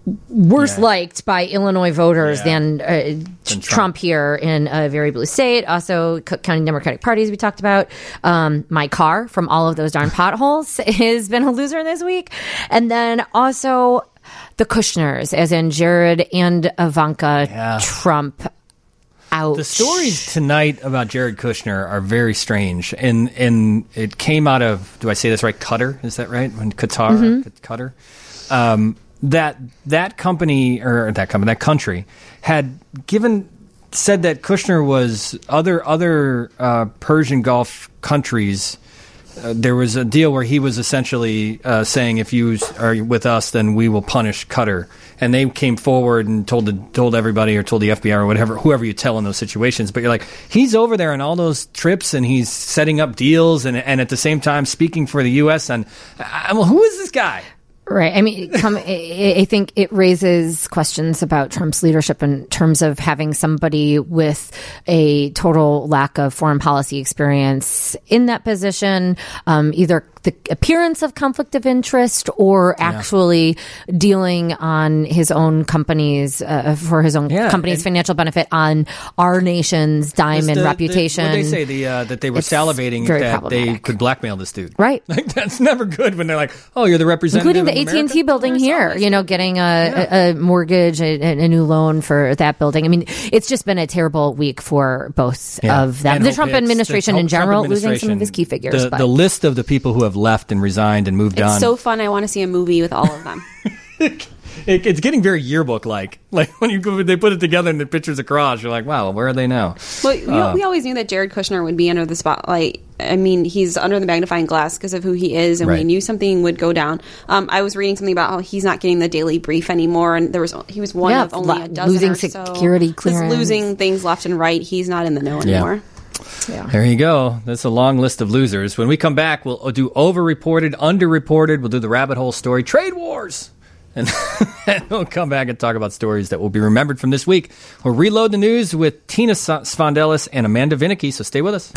worse Yeah. liked by Illinois voters Yeah. than, uh, Than Trump. Trump. here in a very blue state. Also, Cook County Democratic parties we talked about. Um, my car from all of those darn potholes has been a loser this week. And then also the Kushners, as in Jared and Ivanka Yeah. Trump. Ouch. The stories tonight about Jared Kushner are very strange, and and it came out of, do I say this right? Qatar, is that right? When Qatar, Mm-hmm. Qatar, um, that that company or that company, that country had given said that Kushner was other other uh, Persian Gulf countries. Uh, there was a deal where he was essentially uh, saying, if you are with us, then we will punish Qatar. And they came forward and told the, told everybody or told the F B I or whatever, whoever you tell in those situations. But you're like, he's over there on all those trips and he's setting up deals and, and at the same time speaking for the U S. And I, well, who is this guy? Right. I mean, come, I I think it raises questions about Trump's leadership in terms of having somebody with a total lack of foreign policy experience in that position, um, either the appearance of conflict of interest or actually dealing on his own company's, uh, for his own Yeah, company's and- financial benefit on our nation's dime and The- the- reputation. What they say the uh, that they were It's salivating very that they problematic. could blackmail this dude. Right. Like that's never good when they're like, oh, you're the representative, Including the of A T and T America? building Where's all here, this? you know, getting a, a, a mortgage, a, a new loan for that building. I mean, it's just been a terrible week for both Yeah. of them. And The Hope Trump Hicks, administration the in Trump general, losing some administration, of his key figures. The, but the list of the people who have left and resigned and moved on. It's so fun. I want to see a movie with all of them. it, it's getting very yearbook like. Like when you go, they put it together and the pictures across, you're like, wow, where are they now? Well, you Uh. know, we always knew that Jared Kushner would be under the spotlight. I mean, he's under the magnifying glass because of who he is, and we Right. knew something would go down. Um, I was reading something about how he's not getting the daily brief anymore, and there was he was one Yeah, of only lo- a dozen losing or so. security Just clearance. losing things left and right. He's not in the know Yeah. anymore. There you go. That's a long list of losers. When we come back, we'll do overreported, underreported. We'll do the rabbit hole story, trade wars. And we'll come back and talk about stories that will be remembered from this week. We'll reload the news with Tina Svandelis and Amanda Vinicky, so stay with us.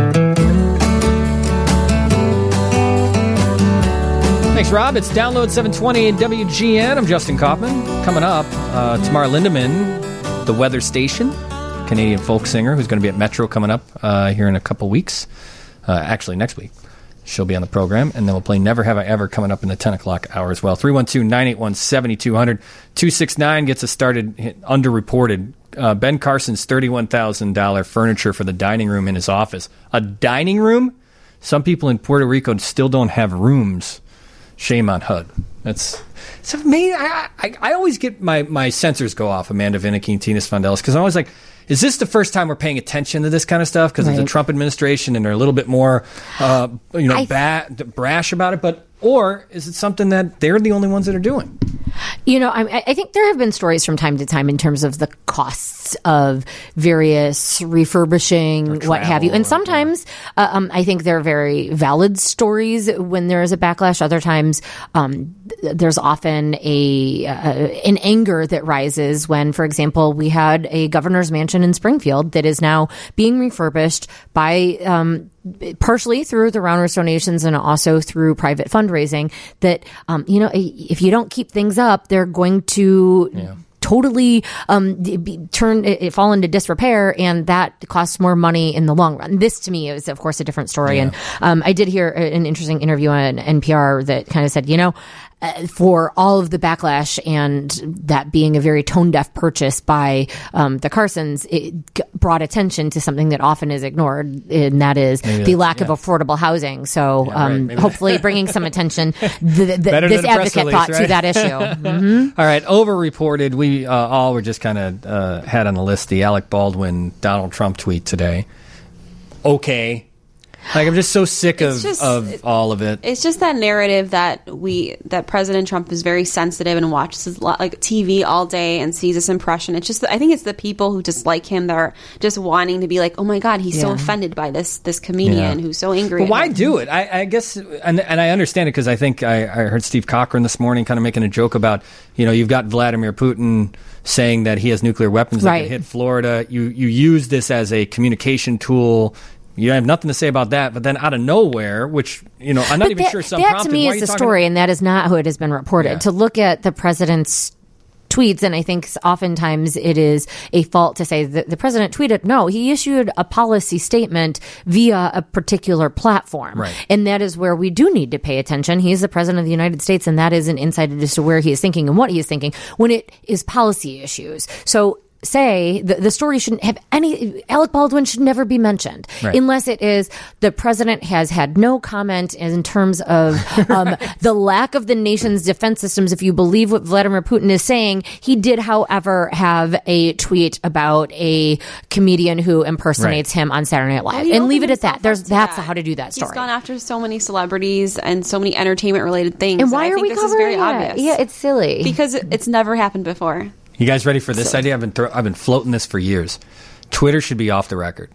Thanks, Rob. It's Download seven twenty W G N. I'm Justin Kaufman. Coming up, uh, Tamara Lindemann, The Weather Station, Canadian folk singer who's going to be at Metro coming up uh, here in a couple weeks. Uh, actually, next week. She'll be on the program, and then we'll play Never Have I Ever coming up in the ten o'clock hour as well. three one two, nine eight one, seven two zero zero. two six nine gets us started, hit, underreported. Uh, Ben Carson's thirty-one thousand dollars furniture for the dining room in his office. A dining room? Some people in Puerto Rico still don't have rooms. Shame on H U D. That's it's amazing. I, I, I always get my, my sensors go off, Amanda Vinicky and Tina Svandelis, because I'm always like, is this the first time we're paying attention to this kind of stuff because of the Right. Trump administration and they're a little bit more, uh, you know, I- ba- brash about it? But or is it something that they're the only ones that are doing? You know, I, I think there have been stories from time to time in terms of the costs of various refurbishing, what have you. And sometimes uh, um, I think they're very valid stories when there is a backlash. Other times um, th- there's often a uh, an anger that rises when, for example, we had a governor's mansion in Springfield that is now being refurbished by um, partially through the Rounders donations and also through private fundraising, that, um, you know, if you don't keep things up, they're going to yeah. totally um, be, turn it, fall into disrepair, and that costs more money in the long run. This, to me, is, of course, a different story. Yeah. And um, I did hear an interesting interview on N P R that kind of said, you know, Uh, for all of the backlash and that being a very tone-deaf purchase by um, the Carsons, it g- brought attention to something that often is ignored, and that is maybe the lack yeah. of affordable housing. So yeah, um, right. hopefully bringing some attention, the, the, this advocate release, thought right? to that issue. Mm-hmm. All right, over-reported. We uh, all were just kind of uh, had on the list the Alec Baldwin Donald Trump tweet today. Okay. Like, I'm just so sick of, just, of it, all of it. It's just that narrative that we that President Trump is very sensitive and watches like T V all day and sees this impression. It's just, I think it's the people who dislike him that are just wanting to be like, oh my God, he's yeah. so offended by this this comedian yeah. who's so angry. But why him. do it? I, I guess, and, and I understand it because I think I, I heard Steve Cochran this morning kind of making a joke about, you know, you've got Vladimir Putin saying that he has nuclear weapons that right. can hit Florida. You you use this as a communication tool. You have nothing to say about that, but then out of nowhere, which, you know, I'm not but even that, sure some that prompted. to me is the story, about? And that is not how it has been reported. Yeah. To look at the president's tweets, and I think oftentimes it is a fault to say that the president tweeted. No, he issued a policy statement via a particular platform. Right. And that is where we do need to pay attention. He is the president of the United States, and that is an insight as to where he is thinking and what he is thinking when it is policy issues. So say the, the story shouldn't have any, Alec Baldwin should never be mentioned right. unless it is the president has had no comment in terms of um, the lack of the nation's defense systems. If you believe what Vladimir Putin is saying, he did, however, have a tweet about a comedian who impersonates right. him on Saturday Night Live, well, and leave it at that. There's that's that. how to do that story. He's gone after so many celebrities and so many entertainment related things. And why and I are think we this covering is very it? obvious? Yeah, it's silly because it's never happened before. You guys ready for this so, idea? I've been thro- I've been floating this for years. Twitter should be off the record.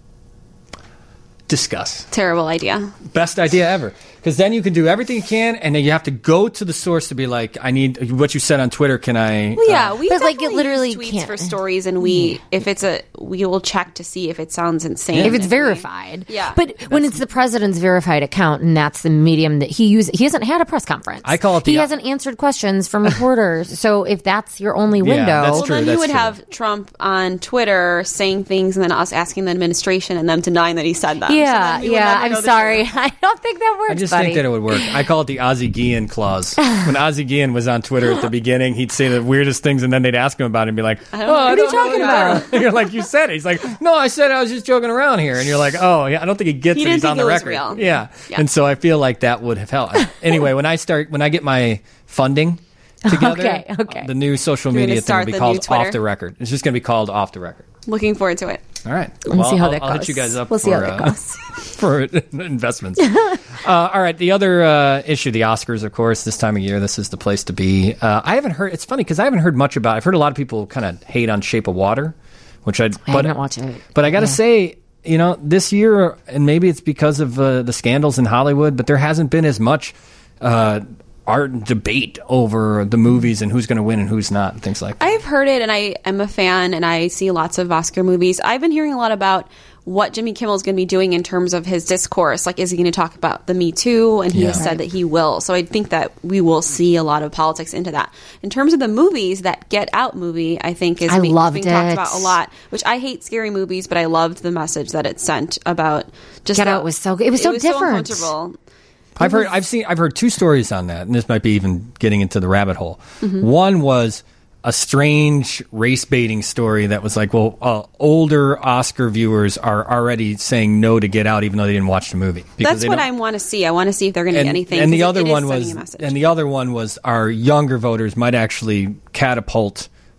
Discuss. Terrible idea. Best idea ever. Because then you can do everything you can, and then you have to go to the source to be like, I need what you said on Twitter. Can I? Well, yeah, uh, we but like it literally use tweets can't. for stories, and we yeah. if it's a we will check to see if it sounds insane. If it's if verified, we, yeah. But that's, when it's the president's verified account, and that's the medium that he uses, he hasn't had a press conference. I call it. The, he hasn't answered questions from reporters. So if that's your only window, yeah, that's well, true, then that's you would true. have Trump on Twitter saying things, and then us asking the administration, and them denying that he said them. Yeah, so yeah. I'm sorry. I don't think that works. I just buddy. think that it would work. I call it the Ozzie Guillen clause. When Ozzie Guillen was on Twitter at the beginning, he'd say the weirdest things, and then they'd ask him about it and be like, I don't oh, know. I what don't are you talking about? You're like, you said it. He's like, no, I said I was just joking around here. And you're like, oh, yeah, I don't think he gets he it. He's on the it record. Real. Yeah. yeah. And so I feel like that would have helped. Anyway, when I start, when I get my funding together, okay, okay. the new social You're media thing will be the called Off the Record. It's just going to be called Off the Record. Looking forward to it. All right. Let's well, see how I'll, that I'll goes. hit you guys up we'll for, see how that uh, goes. for investments. uh, all right. The other uh, issue, the Oscars, of course, this time of year, this is the place to be. Uh, I haven't heard, it's funny because I haven't heard much about, I've heard a lot of people kind of hate on Shape of Water, which I, I but, haven't watched it. But I got to yeah. say, you know, this year, and maybe it's because of uh, the scandals in Hollywood, but there hasn't been as much uh, art debate over the movies and who's going to win and who's not and things like that. I've heard it, and I am a fan, and I see lots of Oscar movies. I've been hearing a lot about what Jimmy Kimmel is going to be doing in terms of his discourse. Like, is he going to talk about the Me Too? And he Yeah. has said that he will. So I think that we will see a lot of politics into that. In terms of the movies, that Get Out movie, I think, is I being, loved being talked it. about a lot. Which I hate scary movies, but I loved the message that it sent about just Get the, Out was so good. It was so it was different. So uncomfortable. I've heard, I've seen, I've heard two stories on that, and this might be even getting into the rabbit hole. Mm-hmm. One was a strange race baiting story that was like, well, uh, older Oscar viewers are already saying no to Get Out, even though they didn't watch the movie. That's what I want to see. I want to see if they're going to get anything. And the it, other it one was, and the other one was, our younger voters might actually catapult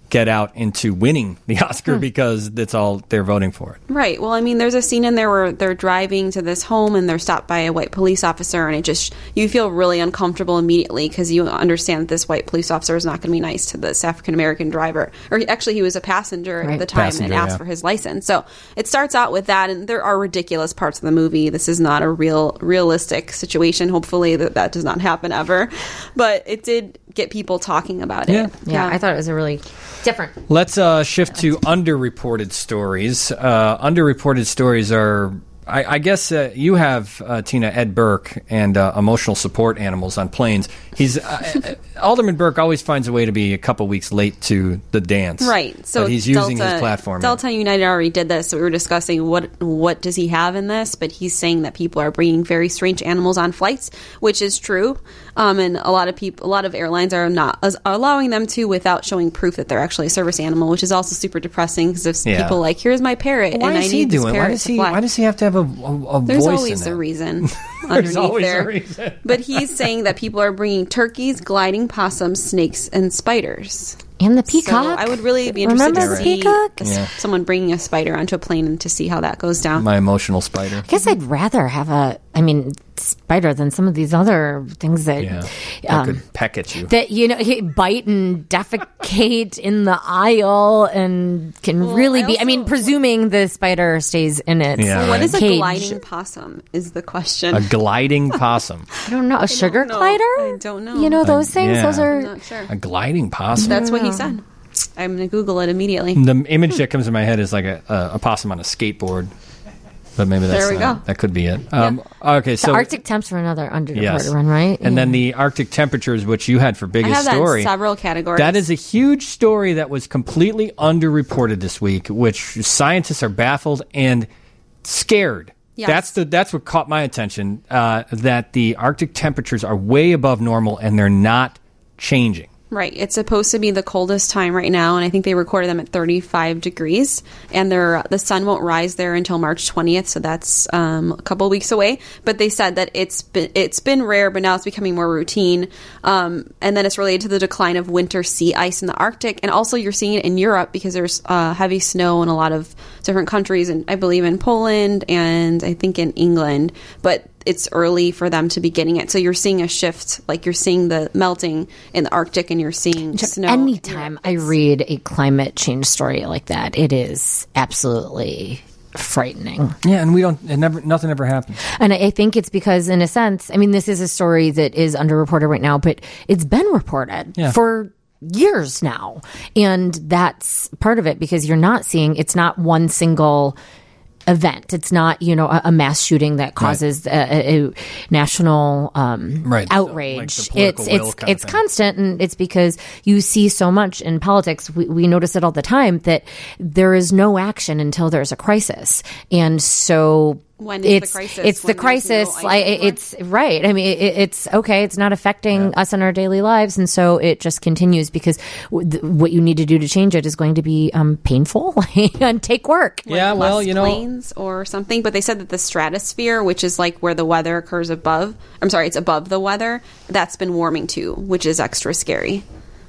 get out into winning the Oscar hmm. because that's all they're voting for it. Right. Well, I mean, there's a scene in there where they're driving to this home and they're stopped by a white police officer, and it just, you feel really uncomfortable immediately because you understand that this white police officer is not going to be nice to this African-American driver. Or actually, he was a passenger right. at the time passenger, and asked yeah. for his license. So it starts out with that, and there are ridiculous parts of the movie. This is not a real, realistic situation. Hopefully that that does not happen ever. But it did get people talking about yeah. it. Yeah. yeah, I thought it was a really different. Let's uh, shift to underreported stories. Uh, underreported stories are, I, I guess uh, you have, uh, Tina, Ed Burke and uh, emotional support animals on planes. He's uh, Alderman Burke always finds a way to be a couple weeks late to the dance. Right. So but he's using Delta, his platform. Delta United already did this. So we were discussing what what does he have in this, but he's saying that people are bringing very strange animals on flights, which is true. Um, and a lot of people, a lot of airlines are not are allowing them to without showing proof that they're actually a service animal, which is also super depressing because if yeah. people like, here's my parrot, well, why and is I he need doing? this parrot Why does to he? fly. Why does he have to have a, a, a There's voice always in a that? reason There's underneath always there. a reason. But he's saying that people are bringing turkeys, gliding possums, snakes, and spiders. And the peacock. So I would really be interested Remember to the see peacock? a, Yeah. someone bringing a spider onto a plane and to see how that goes down. My emotional spider. I guess I'd rather have a, I mean, spider than some of these other things that, Yeah, that um, could peck at you. that you know he bite and defecate in the aisle and can Well, really I be. I mean, also- presuming the spider stays in its Yeah, What right. is a cage. gliding possum is the question. A gliding possum. I don't know, a sugar know. glider. I don't know. You know those things. yeah. Those I'm are. not sure. A gliding possum. That's what he said. I'm going to Google it immediately. The image that comes in my head is like a, a, a possum on a skateboard. But maybe that's There we not, go. that could be it. Um, Okay, The so Arctic temps for another underreported yes. one, right? And Yeah. then the Arctic temperatures, which you had for I biggest have that story. in several categories. That is a huge story that was completely underreported this week, which scientists are baffled and scared. Yes. That's the that's what caught my attention. Uh, that the Arctic temperatures are way above normal and they're not changing. Right. It's supposed to be the coldest time right now, and I think they recorded them at thirty-five degrees. And they're, the sun won't rise there until March twentieth, so that's um, a couple weeks away. But they said that it's been, it's been rare, but now it's becoming more routine. Um, and then it's related to the decline of winter sea ice in the Arctic. And also you're seeing it in Europe because there's uh, heavy snow in a lot of different countries, and I believe in Poland and I think in England. But it's early for them to be getting it. So you're seeing a shift, like you're seeing the melting in the Arctic and you're seeing snow. Anytime I read a climate change story like that, it is absolutely frightening. Yeah, and we don't. It never. Nothing ever happens. And I I think it's because, in a sense, I mean, this is a story that is underreported right now, but it's been reported Yeah. for years now. And that's part of it because you're not seeing, it's not one single event. It's not, you know, a, a mass shooting that causes right. a, a national um, right. outrage. So, like it's it's kind of it's thing. constant, and it's because you see so much in politics. We, we notice it all the time that there is no action until there's a crisis, and so. When is it's the crisis? it's the When there's no crisis. ice Like anymore? it's right. I mean, it, it's okay. It's not affecting Yeah. us in our daily lives, and so it just continues because w- th- what you need to do to change it is going to be um, painful and take work. Yeah, well, less you know, planes or something. But they said that the stratosphere, which is like where the weather occurs above, I'm sorry, it's above the weather, that's been warming too, which is extra scary.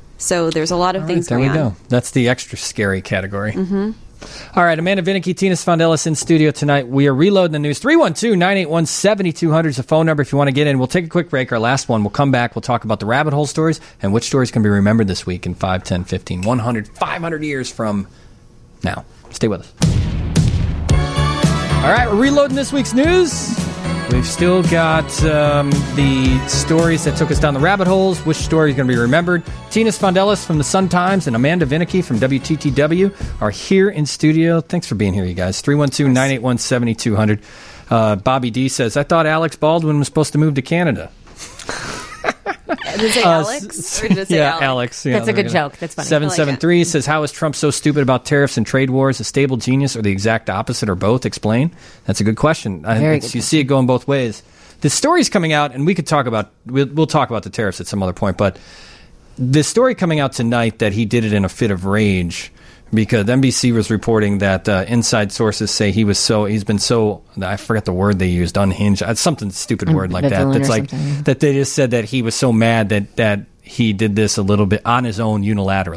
So there's a lot of all things right, there going we on. go. That's the extra scary category. Mm-hmm. All right, Amanda Vinicky, Tina Sfondelis in studio tonight. We are reloading the news. three one two, nine eight one, seven two zero zero is the phone number if you want to get in. We'll take a quick break, our last one. We'll come back. We'll talk about the rabbit hole stories and which stories can be remembered this week in five, ten, fifteen, one hundred, five hundred years from now. Stay with us. All right, we're reloading this week's news. We've still got um, the stories that took us down the rabbit holes. Which story is going to be remembered? Tina Sfondelis from the Sun-Times and Amanda Vinicky from W T T W are here in studio. Thanks for being here, you guys. three one two, nine eight one, seven two zero zero. Uh, Bobby D says, I thought Alex Baldwin was supposed to move to Canada. Did it say Uh, Alex? s- Or did it say yeah, Alex? Alex. Yeah, That's a there we good go. joke. That's funny. seven seven three says, how is Trump so stupid about tariffs and trade wars? A stable genius or the exact opposite or both? Explain. That's a good question. I- Very it's- good you see it going both ways. The story's coming out, and we could talk about, we'll, we'll talk about the tariffs at some other point, but the story coming out tonight that he did it in a fit of rage because N B C was reporting that uh, inside sources say he was so, he's been so, I forget the word they used, unhinged. It's something stupid word like that. Ambivalent That's or like, something. that they just said that he was so mad that, that he did this a little bit on his own unilaterally.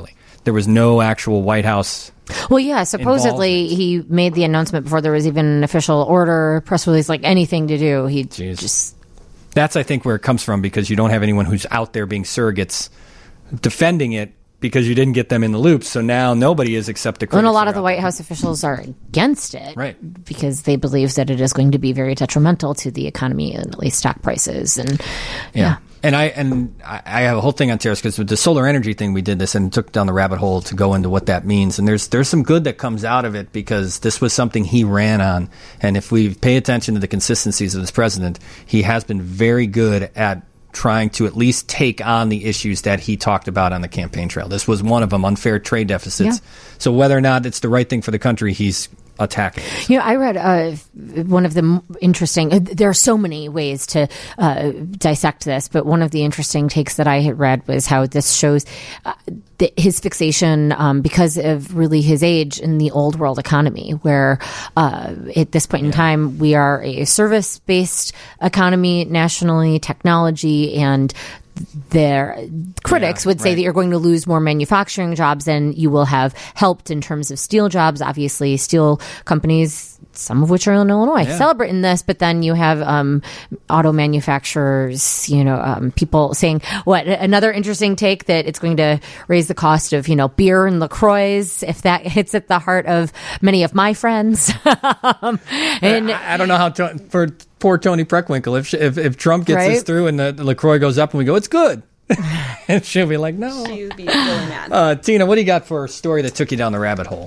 there was no actual White House. Well, yeah, supposedly he made the announcement before there was even an official order, press release, like anything to do. He Jeez. just... That's, I think, where it comes from, because you don't have anyone who's out there being surrogates defending it because you didn't get them in the loop. So now nobody is except the critics. And a lot of out the White there. House officials are against it. Right. Because they believe that it is going to be very detrimental to the economy and at least stock prices. And Yeah. yeah. And I and I I have a whole thing on tariffs, because with the solar energy thing, we did this and took down the rabbit hole to go into what that means. And there's there's some good that comes out of it, because this was something he ran on. And if we pay attention to the consistencies of this president, he has been very good at trying to at least take on the issues that he talked about on the campaign trail. This was one of them, unfair trade deficits. Yeah. So whether or not it's the right thing for the country, he's attacking. You know, I read uh, one of the m- interesting, uh, there are so many ways to uh, dissect this, but one of the interesting takes that I had read was how this shows uh, the, his fixation um, because of really his age in the old world economy, where uh, at this point in time, we are a service-based economy nationally, technology, and their critics Yeah, would say right. that you're going to lose more manufacturing jobs than you will have helped in terms of steel jobs. Obviously, steel companies, some of which are in Illinois, Yeah. celebrating this, but then you have um, auto manufacturers, you know, um, people saying, what, another interesting take that it's going to raise the cost of, you know, beer and LaCroix, if that hits at the heart of many of my friends. um, and I, I don't know how to, for poor Tony Preckwinkle, if if, if Trump gets Right? this through and the, the LaCroix goes up and we go, it's good. And she'll be like, no. She'd be really mad. Uh, Tina, what do you got for a story that took you down the rabbit hole?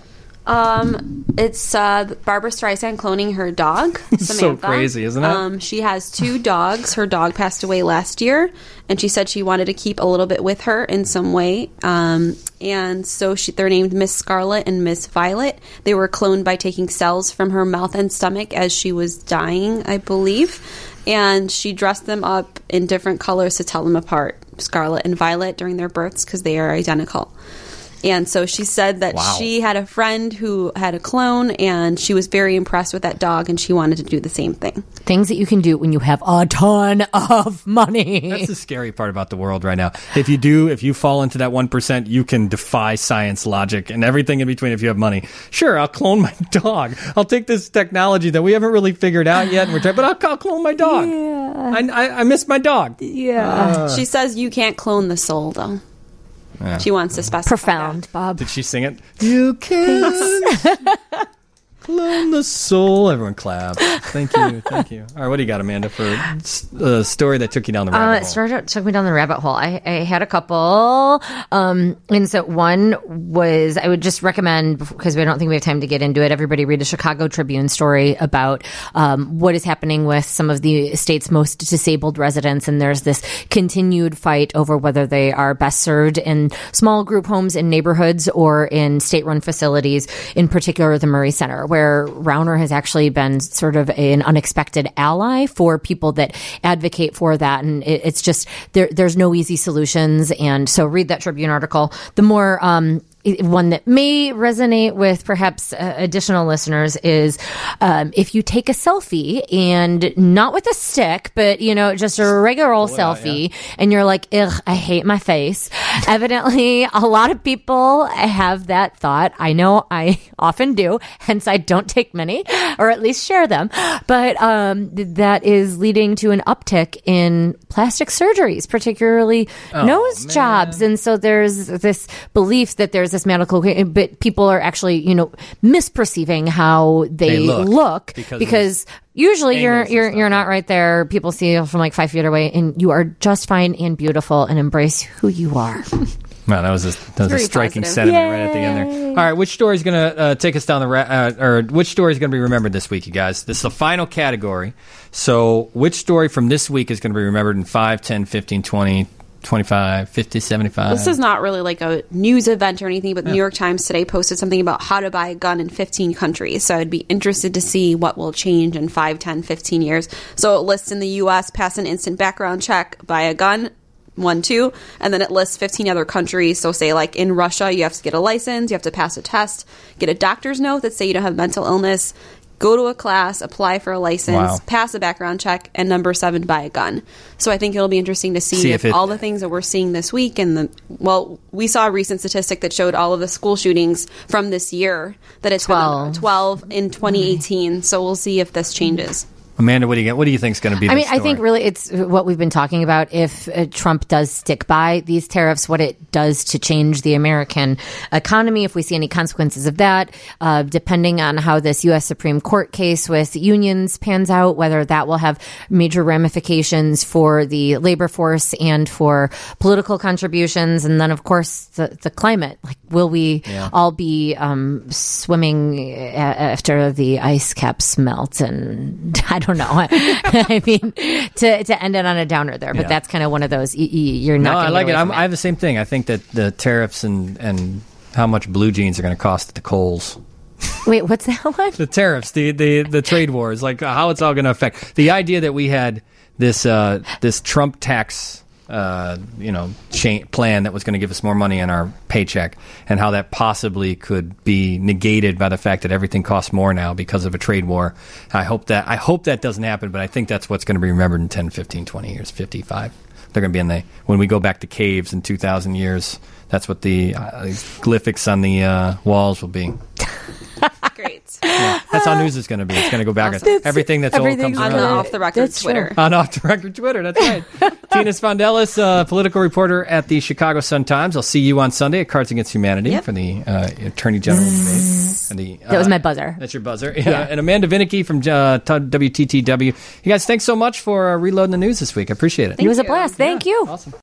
Um, it's uh, Barbara Streisand cloning her dog, Samantha. So crazy, isn't it? Um, she has two dogs. Her dog passed away last year, and she said she wanted to keep a little bit with her in some way. Um, and so she, they're named Miss Scarlet and Miss Violet. They were cloned by taking cells from her mouth and stomach as she was dying, I believe. And she dressed them up in different colors to tell them apart, Scarlet and Violet, during their births, because they are identical. And so she said that Wow. she had a friend who had a clone, and she was very impressed with that dog, and she wanted to do the same thing. things that you can do when you have a ton of money. That's the scary part about the world right now. If you do, if you fall into that one percent, you can defy science, logic, and everything in between if you have money. Sure, I'll clone my dog. I'll take this technology that we haven't really figured out yet, and we're trying, but I'll, I'll clone my dog. Yeah. I, I, I miss my dog. Yeah. She says you can't clone the soul, though. Yeah. She wants to specify Profound, that. Bob. Did she sing it? You can clone the soul. Everyone clap. Thank you. Thank you. All right, what do you got, Amanda, for a story that took you down the rabbit Uh, hole? it started, took me down the rabbit hole. I, I had a couple. Um, and so one was, I would just recommend, because we don't think we have time to get into it, everybody read a Chicago Tribune story about um, what is happening with some of the state's most disabled residents. And there's this continued fight over whether they are best served in small group homes in neighborhoods or in state-run facilities, in particular the Murray Center, where Rauner has actually been sort of an unexpected ally for people that advocate for that. And it, it's just, there, there's no easy solutions. And so read that Tribune article. The more, um, one that may resonate with perhaps uh, additional listeners is um, if you take a selfie and not with a stick, but, you know, just a regular old Pull it out, selfie, and you're like, ugh, I hate my face. Evidently, a lot of people have that thought. I know I often do, hence I don't take many, or at least share them. But um, th- that is leading to an uptick in plastic surgeries, particularly Oh, nose man. jobs. And so there's this belief that there's this medical, but people are actually, you know, misperceiving how they, They look look, because because, of usually you're angles and you're stuff. you're not right there. People see you from like five feet away, and you are just fine and beautiful, and embrace who you are. Wow, that was a, that was a Very striking positive. sentiment right at the end there. All right, which story is going to uh, take us down the ra- uh, or which story is going to be remembered this week, you guys? This is the final category. So, which story from this week is going to be remembered in five, ten, fifteen, twenty, twenty-five, fifty, seventy-five? This is not really like a news event or anything, but the New York Times today posted something about how to buy a gun in fifteen countries. So I'd be interested to see what will change in five, ten, fifteen years. So it lists in the U S, pass an instant background check, buy a gun, one, two, and then it lists fifteen other countries. So say like in Russia, you have to get a license, you have to pass a test, get a doctor's note that say you don't have mental illness, go to a class, apply for a license, Wow. pass a background check, and number seven, buy a gun. So I think it'll be interesting to see, See if, if it- all the things that we're seeing this week and the well, we saw a recent statistic that showed all of the school shootings from this year that it's twelve. been twelve in twenty eighteen. So we'll see if this changes. Amanda, what do you get? What do you think is going to be? I the mean, I think story? really it's what we've been talking about. If uh, Trump does stick by these tariffs, what it does to change the American economy, if we see any consequences of that, uh, depending on how this U S Supreme Court case with unions pans out, whether that will have major ramifications for the labor force and for political contributions. And then, of course, the, the climate. Like, will we Yeah. all be um, swimming a- after the ice caps melt? And I don't know. I mean, to to end it on a downer there, but Yeah. that's kind of one of those. Y- y- you're not. No, gonna I like get it. away I'm, from I have the same thing. I think that the tariffs and, and how much blue jeans are going to cost at the Kohl's. Wait, what's that one? The tariffs, the, the, the trade wars, like uh, how it's all going to affect. The idea that we had this uh, this Trump tax uh, you know cha- plan that was going to give us more money in our paycheck, and how that possibly could be negated by the fact that everything costs more now because of a trade war. I hope that I hope that doesn't happen, but I think that's what's going to be remembered in ten, fifteen, twenty years, fifty-five. They're going to be in the when we go back to caves in two thousand years. That's what the uh, glyphics on the uh, walls will be. Great. That's how news is going to be. It's going to go back. Awesome. Everything that's old everything's comes On around. the off the record That's true. Twitter. On off the record Twitter. That's right. Tina Spondelis, uh, political reporter at the Chicago Sun-Times. I'll see you on Sunday at Cards Against Humanity Yep. for the uh, Attorney General debate. And the, uh, That was my buzzer. That's your buzzer. Yeah. And Amanda Vinicky from uh, W T T W. You guys, thanks so much for uh, reloading the news this week. I appreciate it. It was a you. blast. Thank you. Awesome.